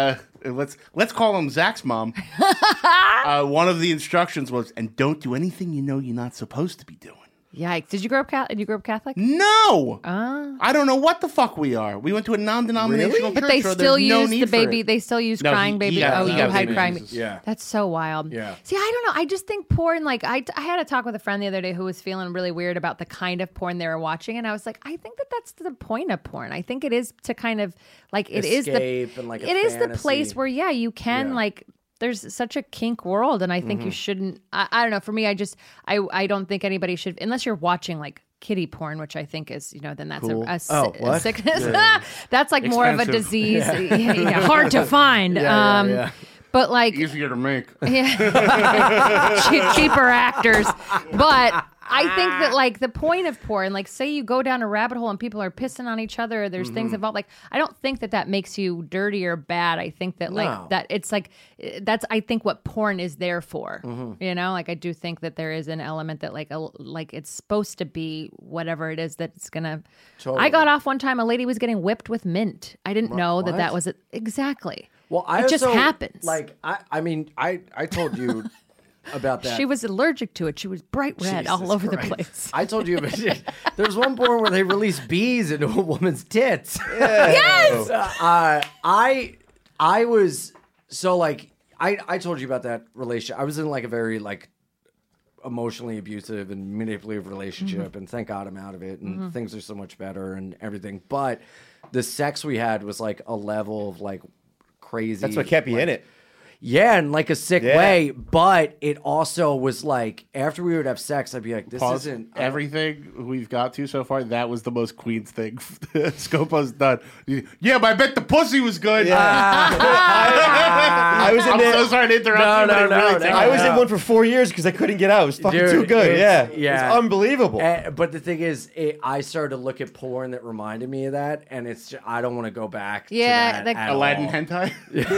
let's call him Zach's mom. One of the instructions was, and don't do anything you know you're not supposed to be doing. Yikes! Did you grow up Catholic? No, I don't know what the fuck we are. We went to a non-denominational church, But they so still there's no use need the for baby. it. They still use No, crying he baby. got- Oh, he you got had baby crying Jesus. baby. Yeah. That's so wild. Yeah. See, I don't know. I just think porn. Like I had a talk with a friend the other day who was feeling really weird about the kind of porn they were watching, and I was like, I think that's the point of porn. I think it is to kind of like it is Escape and, like, a it is the fantasy. place where you can like. There's such a kink world, and I think you shouldn't. I don't know. For me, I don't think anybody should, unless you're watching like kitty porn, which I think is, then that's Cool. a What? sickness. That's like more of a Expensive. disease, hard to find. Yeah. But like Easier to make. cheaper actors. But I think that like the point of porn, like say you go down a rabbit hole and people are pissing on each other, there's things involved. Like I don't think that makes you dirty or bad. I think that like No. that it's like that's I think what porn is there for. Like I do think that there is an element that like it's supposed to be whatever it is that it's gonna. Totally. I got off one time. A lady was getting whipped with mint. I didn't know that what? was it. Exactly. Well, I it just also, happens. Like I mean, I told you about that. She was allergic to it. She was bright red all Jesus over the Christ. place. I told you about it. There's one porn where they release bees into a woman's tits. Yes! I was so like I told you about that relationship. I was in like a very like emotionally abusive and manipulative relationship, and thank God I'm out of it, and things are so much better and everything. But the sex we had was like a level of like crazy. That's what kept you in it. Yeah, in like a sick Yeah. way. But it also was like after we would have sex, I'd be like, "This Pause. isn't Everything we've got to so far. That was the most Queens thing Scopo's done. Yeah, but I bet the pussy was good. I was in I'm there. so sorry to interrupt you. But it really takes I me was in out. one for 4 years because I couldn't get out. It was fucking Dude, too good. Yeah, yeah. It's unbelievable. But the thing is, I started to look at porn that reminded me of that, and it's just, I don't want to go back. Yeah, to that at Aladdin all. hentai.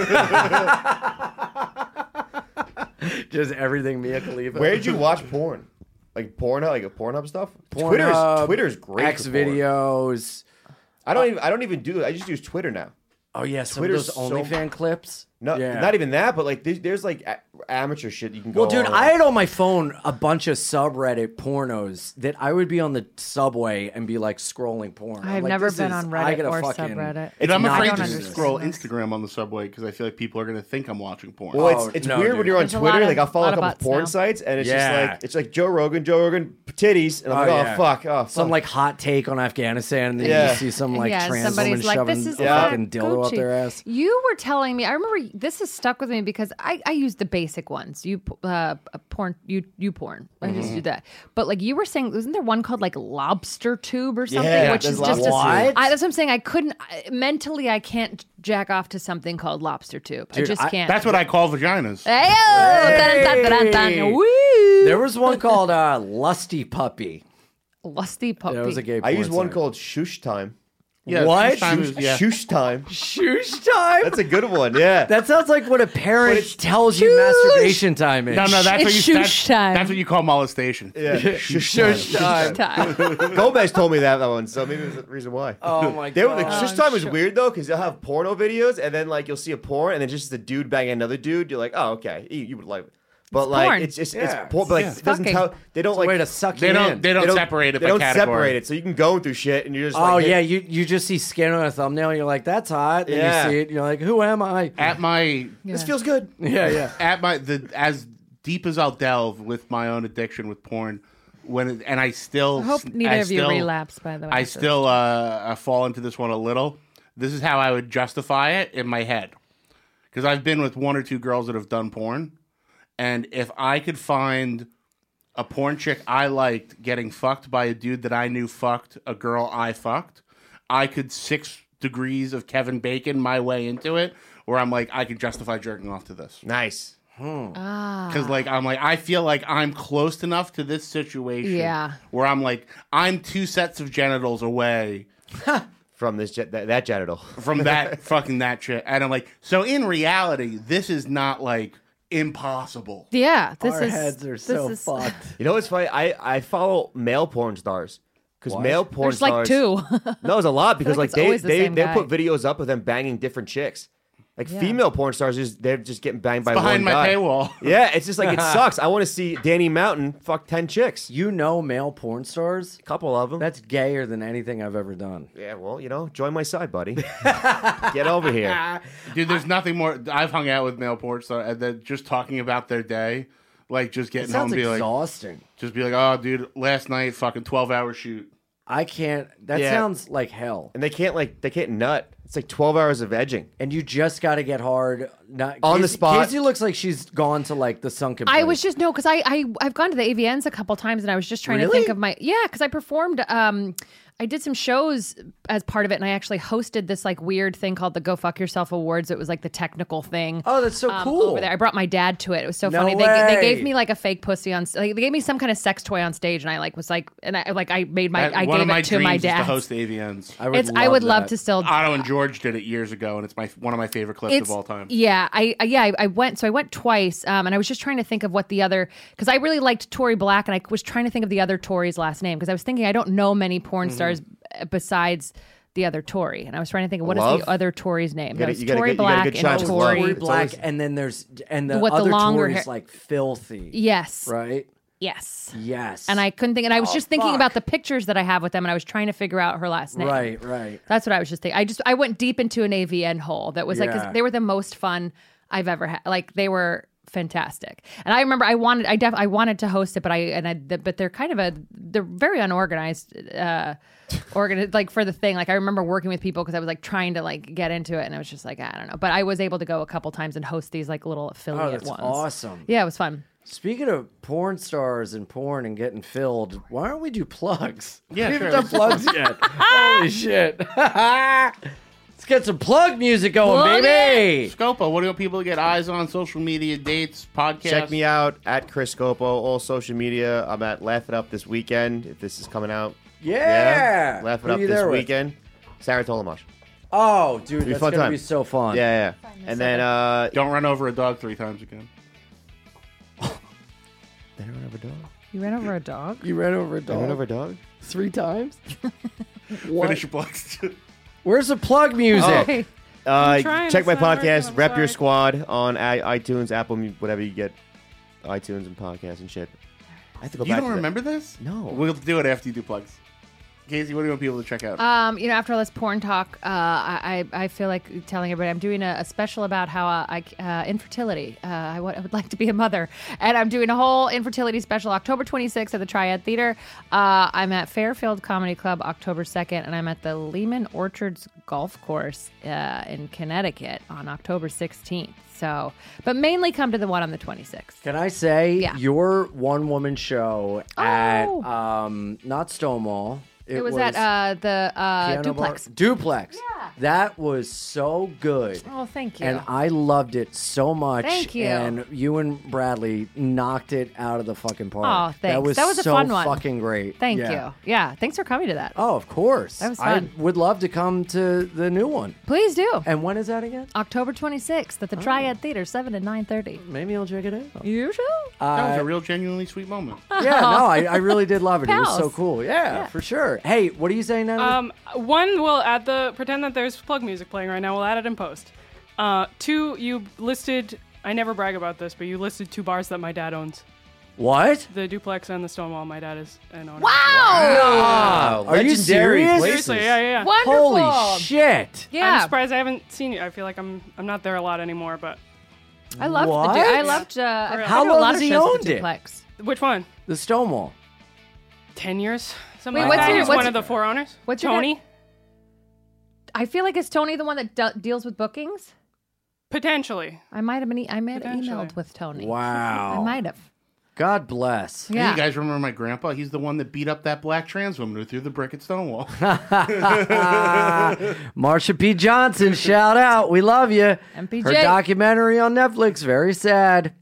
Just everything Mia Khalifa. Where did you watch porn? Like Pornhub, like Pornhub stuff. Pornhub, Twitter's great. X for porn. videos. I don't even do it. I just use Twitter now. Oh yeah, some Twitter's of those OnlyFans clips. No, Yeah. not even that. But like, there's like amateur shit you can go. Well, dude, on. I had on my phone a bunch of subreddit pornos that I would be on the subway and be like scrolling porn. I've I'm like, never this been is- on I Reddit gotta or fucking- subreddit. And I'm not afraid don't to understand scroll this. Instagram on the subway because I feel like people are going to think I'm watching porn. Well, it's no, weird dude. when you're on There's a Twitter. lot of- Like I'll follow a lot of couple bots porn now. sites, and it's Yeah. just like Joe Rogan titties, and I'm like, yeah. oh fuck, oh Some fuck. like hot take on Afghanistan, and then Yeah. you see some like yeah, trans woman somebody's like, shoving this is a not fucking dildo up Gucci. their ass. You were telling me. I remember this has stuck with me because I use the basic ones. Porn. You porn. I Mm-hmm. just do that. But like you were saying, wasn't there one called like Lobster Tube or something? Yeah, which is there's just Lobster Tube. that's what I'm saying. I couldn't mentally. I can't jack off to something called Lobster Tube. I Dude, just can't. That's what I call vaginas. Hey-o! Dun, dun, dun, dun, dun. Woo! There was one called Lusty Puppy. Lusty puppy. That was a gay. I porn use one site. called Shoosh Time. Yeah, What? Shoosh Time. Shoosh time. That's a good one. Yeah. That sounds like what a parent it's- tells you masturbation time is. No, that's what It's you. shoosh time. That's what you call molestation. yeah. Shush time. Time. Gomez told me that one, so maybe there's a reason why. Oh my They were, god. like, Shush Time is weird though, because they'll have porno videos, and then like you'll see a porn, and then just the dude banging another dude. You're like, oh okay, you would like it. But like porn. it's just Yeah. it's porn, but like It's it doesn't fucking. tell. They don't It's a way like to suck They you don't. in. They don't separate it They by don't category. separate it, so you can go through shit, and you're just Oh like, yeah, hey, you just see skin on a thumbnail, and you're like, that's hot. Then Yeah. you see it, and you're like, who am I? At my this feels good. Yeah. as deep as I'll delve with my own addiction with porn, and I still I hope neither of you relapse. By the way, I still fall into this one a little. This is how I would justify it in my head, because I've been with one or two girls that have done porn, and if I could find a porn chick I liked getting fucked by a dude that I knew fucked a girl I fucked, I could 6 degrees of Kevin Bacon my way into it, where I'm like, I could justify jerking off to this. Nice. Because I feel like I'm close enough to this situation Yeah. where I'm like, I'm 2 sets of genitals away From this that genital. from that fucking that shit. And I'm like, so in reality, this is not like impossible. Yeah, this Our is heads are this so is- fucked. You know what's funny? I follow male porn stars. Because male porn There's like stars. 2. No, there's a lot because like like it's always the they same they guy. put videos up of them banging different chicks. Like Yeah. female porn stars, they're just getting banged by Behind one my guy. paywall. Yeah, it's just like it sucks. I want to see Danny Mountain fuck 10 chicks. You know male porn stars? A couple of them. That's gayer than anything I've ever done. Yeah, well, join my side, buddy. Get over here. Dude, there's nothing more. I've hung out with male porn stars and then just talking about their day. Like just It getting home sounds and be like, exhausting. just be like, oh, dude, last night, fucking 12-hour shoot. I can't. That Yeah. sounds like hell. And they can't nut. It's like 12 hours of edging. And you just got to get hard. Not On the Casey- spot. Casey looks like she's gone to like the sunken. I place. was just because I've gone to the AVNs a couple times and I was just trying to Really? think of because I performed. I did some shows as part of it, and I actually hosted this like weird thing called the Go Fuck Yourself Awards. It was like the technical thing. Oh, that's so cool. Over there, I brought my dad to it. It was so No funny. way. They gave me like a fake pussy on. Like, they gave me some kind of sex toy on stage, and I like was like, and I made my I One gave of my it to my dreams is to dad. host the AVNs. I would love to still. Otto and George did it years ago, and it's one of my favorite clips of all time. Yeah, I went. So I went twice, and I was just trying to think of what the other because I really liked Tori Black, and I was trying to think of the other Tori's last name because I was thinking I don't know many porn stars besides the other Tori, and I was trying to think of what is Love? the other Tori's name. You That gotta- was you gotta Tori get- you gotta Black get shots and of Tori. Love. Tori It's Black, always- and then the With the other longer Tori's hair. like filthy. Yes, Right. yes, Yes. and I couldn't think, and I was Oh, just thinking fuck. about the pictures that I have with them, and I was trying to figure out her last name. Right. That's what I was just thinking. I went deep into an AVN hole that was like 'cause Yeah. they were the most fun I've ever had. Like they were fantastic. And I remember I wanted to host it, but they're kind of they're very unorganized, like for the thing. Like I remember working with people because I was like trying to like get into it, and I was just like, I don't know. But I was able to go a couple times and host these like little affiliate that's ones. awesome. Yeah, it was fun. Speaking of porn stars and porn and getting filled, why don't we do plugs? Yeah, we sure. haven't done plugs yet. Holy shit. Let's get some plug music going, baby. Scopo, what do people get eyes on? Social media, dates, podcasts? Check me out at Chris Scopo, all social media. I'm at Laugh It Up this weekend, if this is coming out. Yeah. Laugh Who It Up you this there with? weekend. Sarah Tolomash. Oh, dude, It'll be that's fun going to time. be so fun. Yeah. And then, Don't run over a dog 3 times again. Did I run over a dog? You ran over a dog? You ran over a dog? I ran over a dog? 3 times? Finish your plugs. Where's the plug music? trying, Check it's my not working, podcast, I'm Rep Your sorry. Squad, on iTunes, Apple, whatever you get, iTunes and podcasts and shit. I have to go You back don't to that. remember this? No. We'll do it after you do plugs. Casey, what do you want people to check out? After all this porn talk, I feel like telling everybody I'm doing a special about how infertility. I would like to be a mother, and I'm doing a whole infertility special October 26th at the Triad Theater. I'm at Fairfield Comedy Club October 2nd, and I'm at the Lehman Orchards Golf Course in Connecticut on October 16th. So, but mainly come to the one on the 26th. Can I say Yeah. your one-woman show at not Stonewall? It was at the Piano Duplex. Bar? Duplex. Yeah. That was so good. Oh, thank you. And I loved it so much. Thank you. And you and Bradley knocked it out of the fucking park. Oh, thanks. That was a so fun one. fucking great. Thank Yeah. you. Yeah, thanks for coming to that. Oh, of course. That was fun. I would love to come to the new one. Please do. And when is that again? October 26th at the Triad Theater, 7 to 9:30. Maybe I'll check it out. You should. That was a real, genuinely sweet moment. Yeah, no, I really did love it. It was so Pals. cool. Yeah, for sure. Hey, what are you saying now? One, we'll add pretend that there's plug music playing right now. We'll add it in post. 2, you listed, I never brag about this, but you listed 2 bars that my dad owns. What? The Duplex and the Stonewall. My dad is an owner. Wow! Are you Legendary serious? places. Seriously, yeah. Wonderful. Holy shit! Yeah. I'm surprised I haven't seen you. I feel like I'm not there a lot anymore, but I loved What? I loved. I How did a long lot has of he shows at owned the it? Duplex. which one? The Stonewall. 10 years? Something Wait, like what's that. your- He's what's- one of the 4 owners. what's your Tony? I feel like is Tony the one that deals with bookings? Potentially. I might have Potentially. emailed with Tony. Wow. I might have. God bless. Hey, Yeah. you guys remember my grandpa? He's the one that beat up that black trans woman who threw the brick at Stonewall. Marsha P. Johnson, shout out. We love you. MPJ. Her documentary on Netflix, very sad.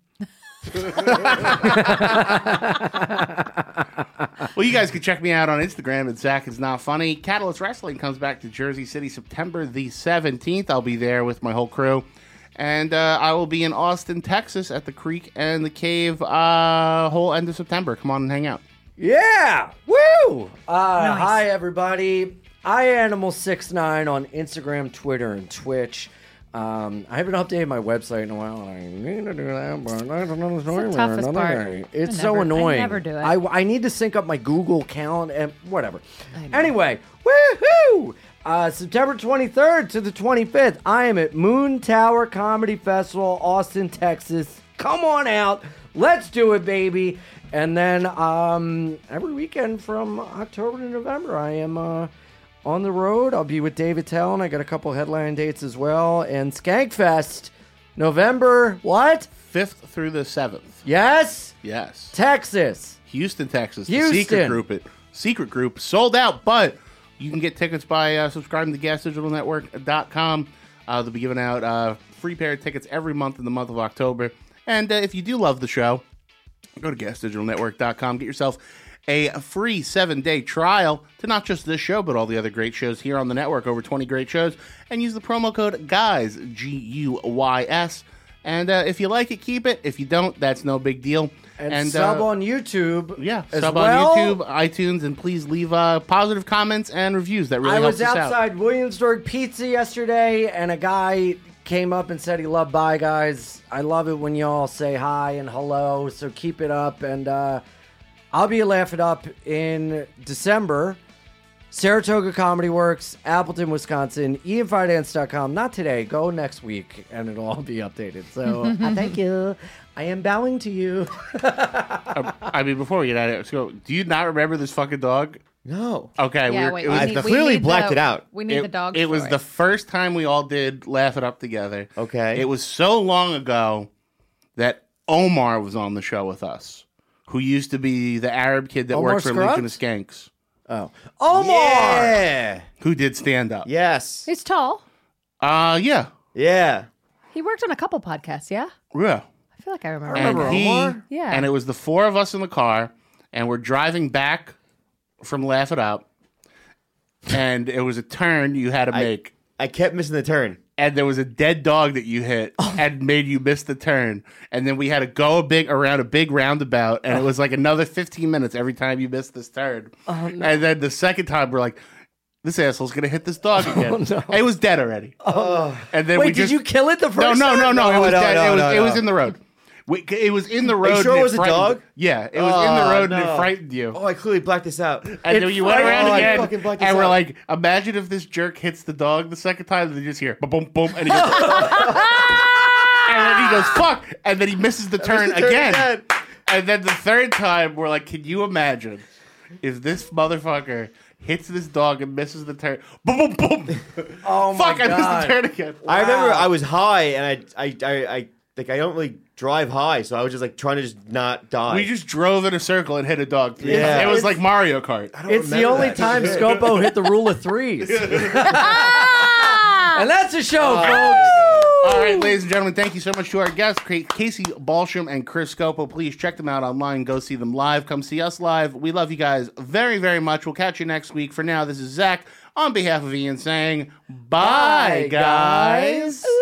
Well, you guys can check me out on Instagram at Zach Is Not Funny. Catalyst Wrestling comes back to Jersey City September the 17th. I'll be there with my whole crew. And I will be in Austin, Texas at the Creek and the Cave whole end of September. Come on and hang out. Yeah! Woo! Hi, everybody. iAnimal69 on Instagram, Twitter, and Twitch. I haven't updated my website in a while. I need to do that, but I don't know the story. It's the toughest another part. day. It's I so never- annoying. I never do it. I need to sync up my Google account and whatever. Anyway, woohoo! September 23rd to the 25th, I am at Moon Tower Comedy Festival, Austin, Texas. Come on out. Let's do it, baby. And then every weekend from October to November, I am on the road. I'll be with David Tell, and I got a couple headline dates as well. And Skankfest, November, what? 5th through the 7th. Yes? Yes. Texas. Houston, Texas. Houston. The secret group sold out, but you can get tickets by subscribing to GasDigitalNetwork.com. They'll be giving out free pair of tickets every month in the month of October. And if you do love the show, go to GasDigitalNetwork.com. Get yourself a free 7-day trial to not just this show, but all the other great shows here on the network, over 20 great shows, and use the promo code GUYS, G-U-Y-S. And if you like it, keep it. If you don't, that's no big deal. And sub on YouTube. Yeah, as sub well. on YouTube, iTunes, and please leave positive comments and reviews. That really I helps was us out. outside Williamsburg Pizza yesterday, and a guy came up and said he loved Bye Guys. I love it when y'all say hi and hello, so keep it up. And I'll be at Laugh It Up in December. Saratoga Comedy Works, Appleton, Wisconsin, IanFinance.com. Not today. Go next week, and it'll all be updated. So thank you. I am bowing to you. I mean, before we get out of it, let's go. Do you not remember this fucking dog? No. Okay. Yeah, wait, I clearly blacked it out. We need the dog. It was the first time we all did Laugh It Up together. Okay. It was so long ago that Omar was on the show with us, who used to be the Arab kid that Omar worked for Scruggs? Legion of Skanks. Oh. Omar! Yeah. Who did stand up. Yes. He's tall. Yeah. Yeah. He worked on a couple podcasts, yeah? Yeah. I feel like I remember. And Omar? Yeah. And it was the four of us in the car, and we're driving back from Laugh It Up, and it was a turn you had to make. I kept missing the turn. And there was a dead dog that you hit and made you miss the turn. And then we had to go around a big roundabout, and it was like another 15 minutes every time you missed this turn. Oh, no. And then the second time, we're like, this asshole's going to hit this dog again. no. It was dead already. And then Wait, did you kill it the first time? No. It was dead. no, It was in the road. It was in the road. Are you sure and it was a frightened- dog? Yeah, it was in the road and no. it frightened you. Oh, I clearly blacked this out. And then you went frightened- around I again, fucking blacked this and we're out. like, imagine if this jerk hits the dog the second time, and they just hear, boom, boom, and he goes, and then he goes, fuck, and then he misses the turn again. And then the third time, we're like, can you imagine if this motherfucker hits this dog and misses the turn? Boom, boom, boom. Oh, my fuck, I missed God. the turn again. I remember I was high, and I don't really drive high, so I was just like trying to just not die. We just drove in a circle and hit a dog. Yeah. It was like Mario Kart. It's the only time Scopo hit the rule of threes. And that's the show, folks. All right, ladies and gentlemen, thank you so much to our guests, Casey Balsham and Chris Scopo. Please check them out online. Go see them live. Come see us live. We love you guys very, very much. We'll catch you next week. For now, this is Zach on behalf of Ian saying, bye, guys.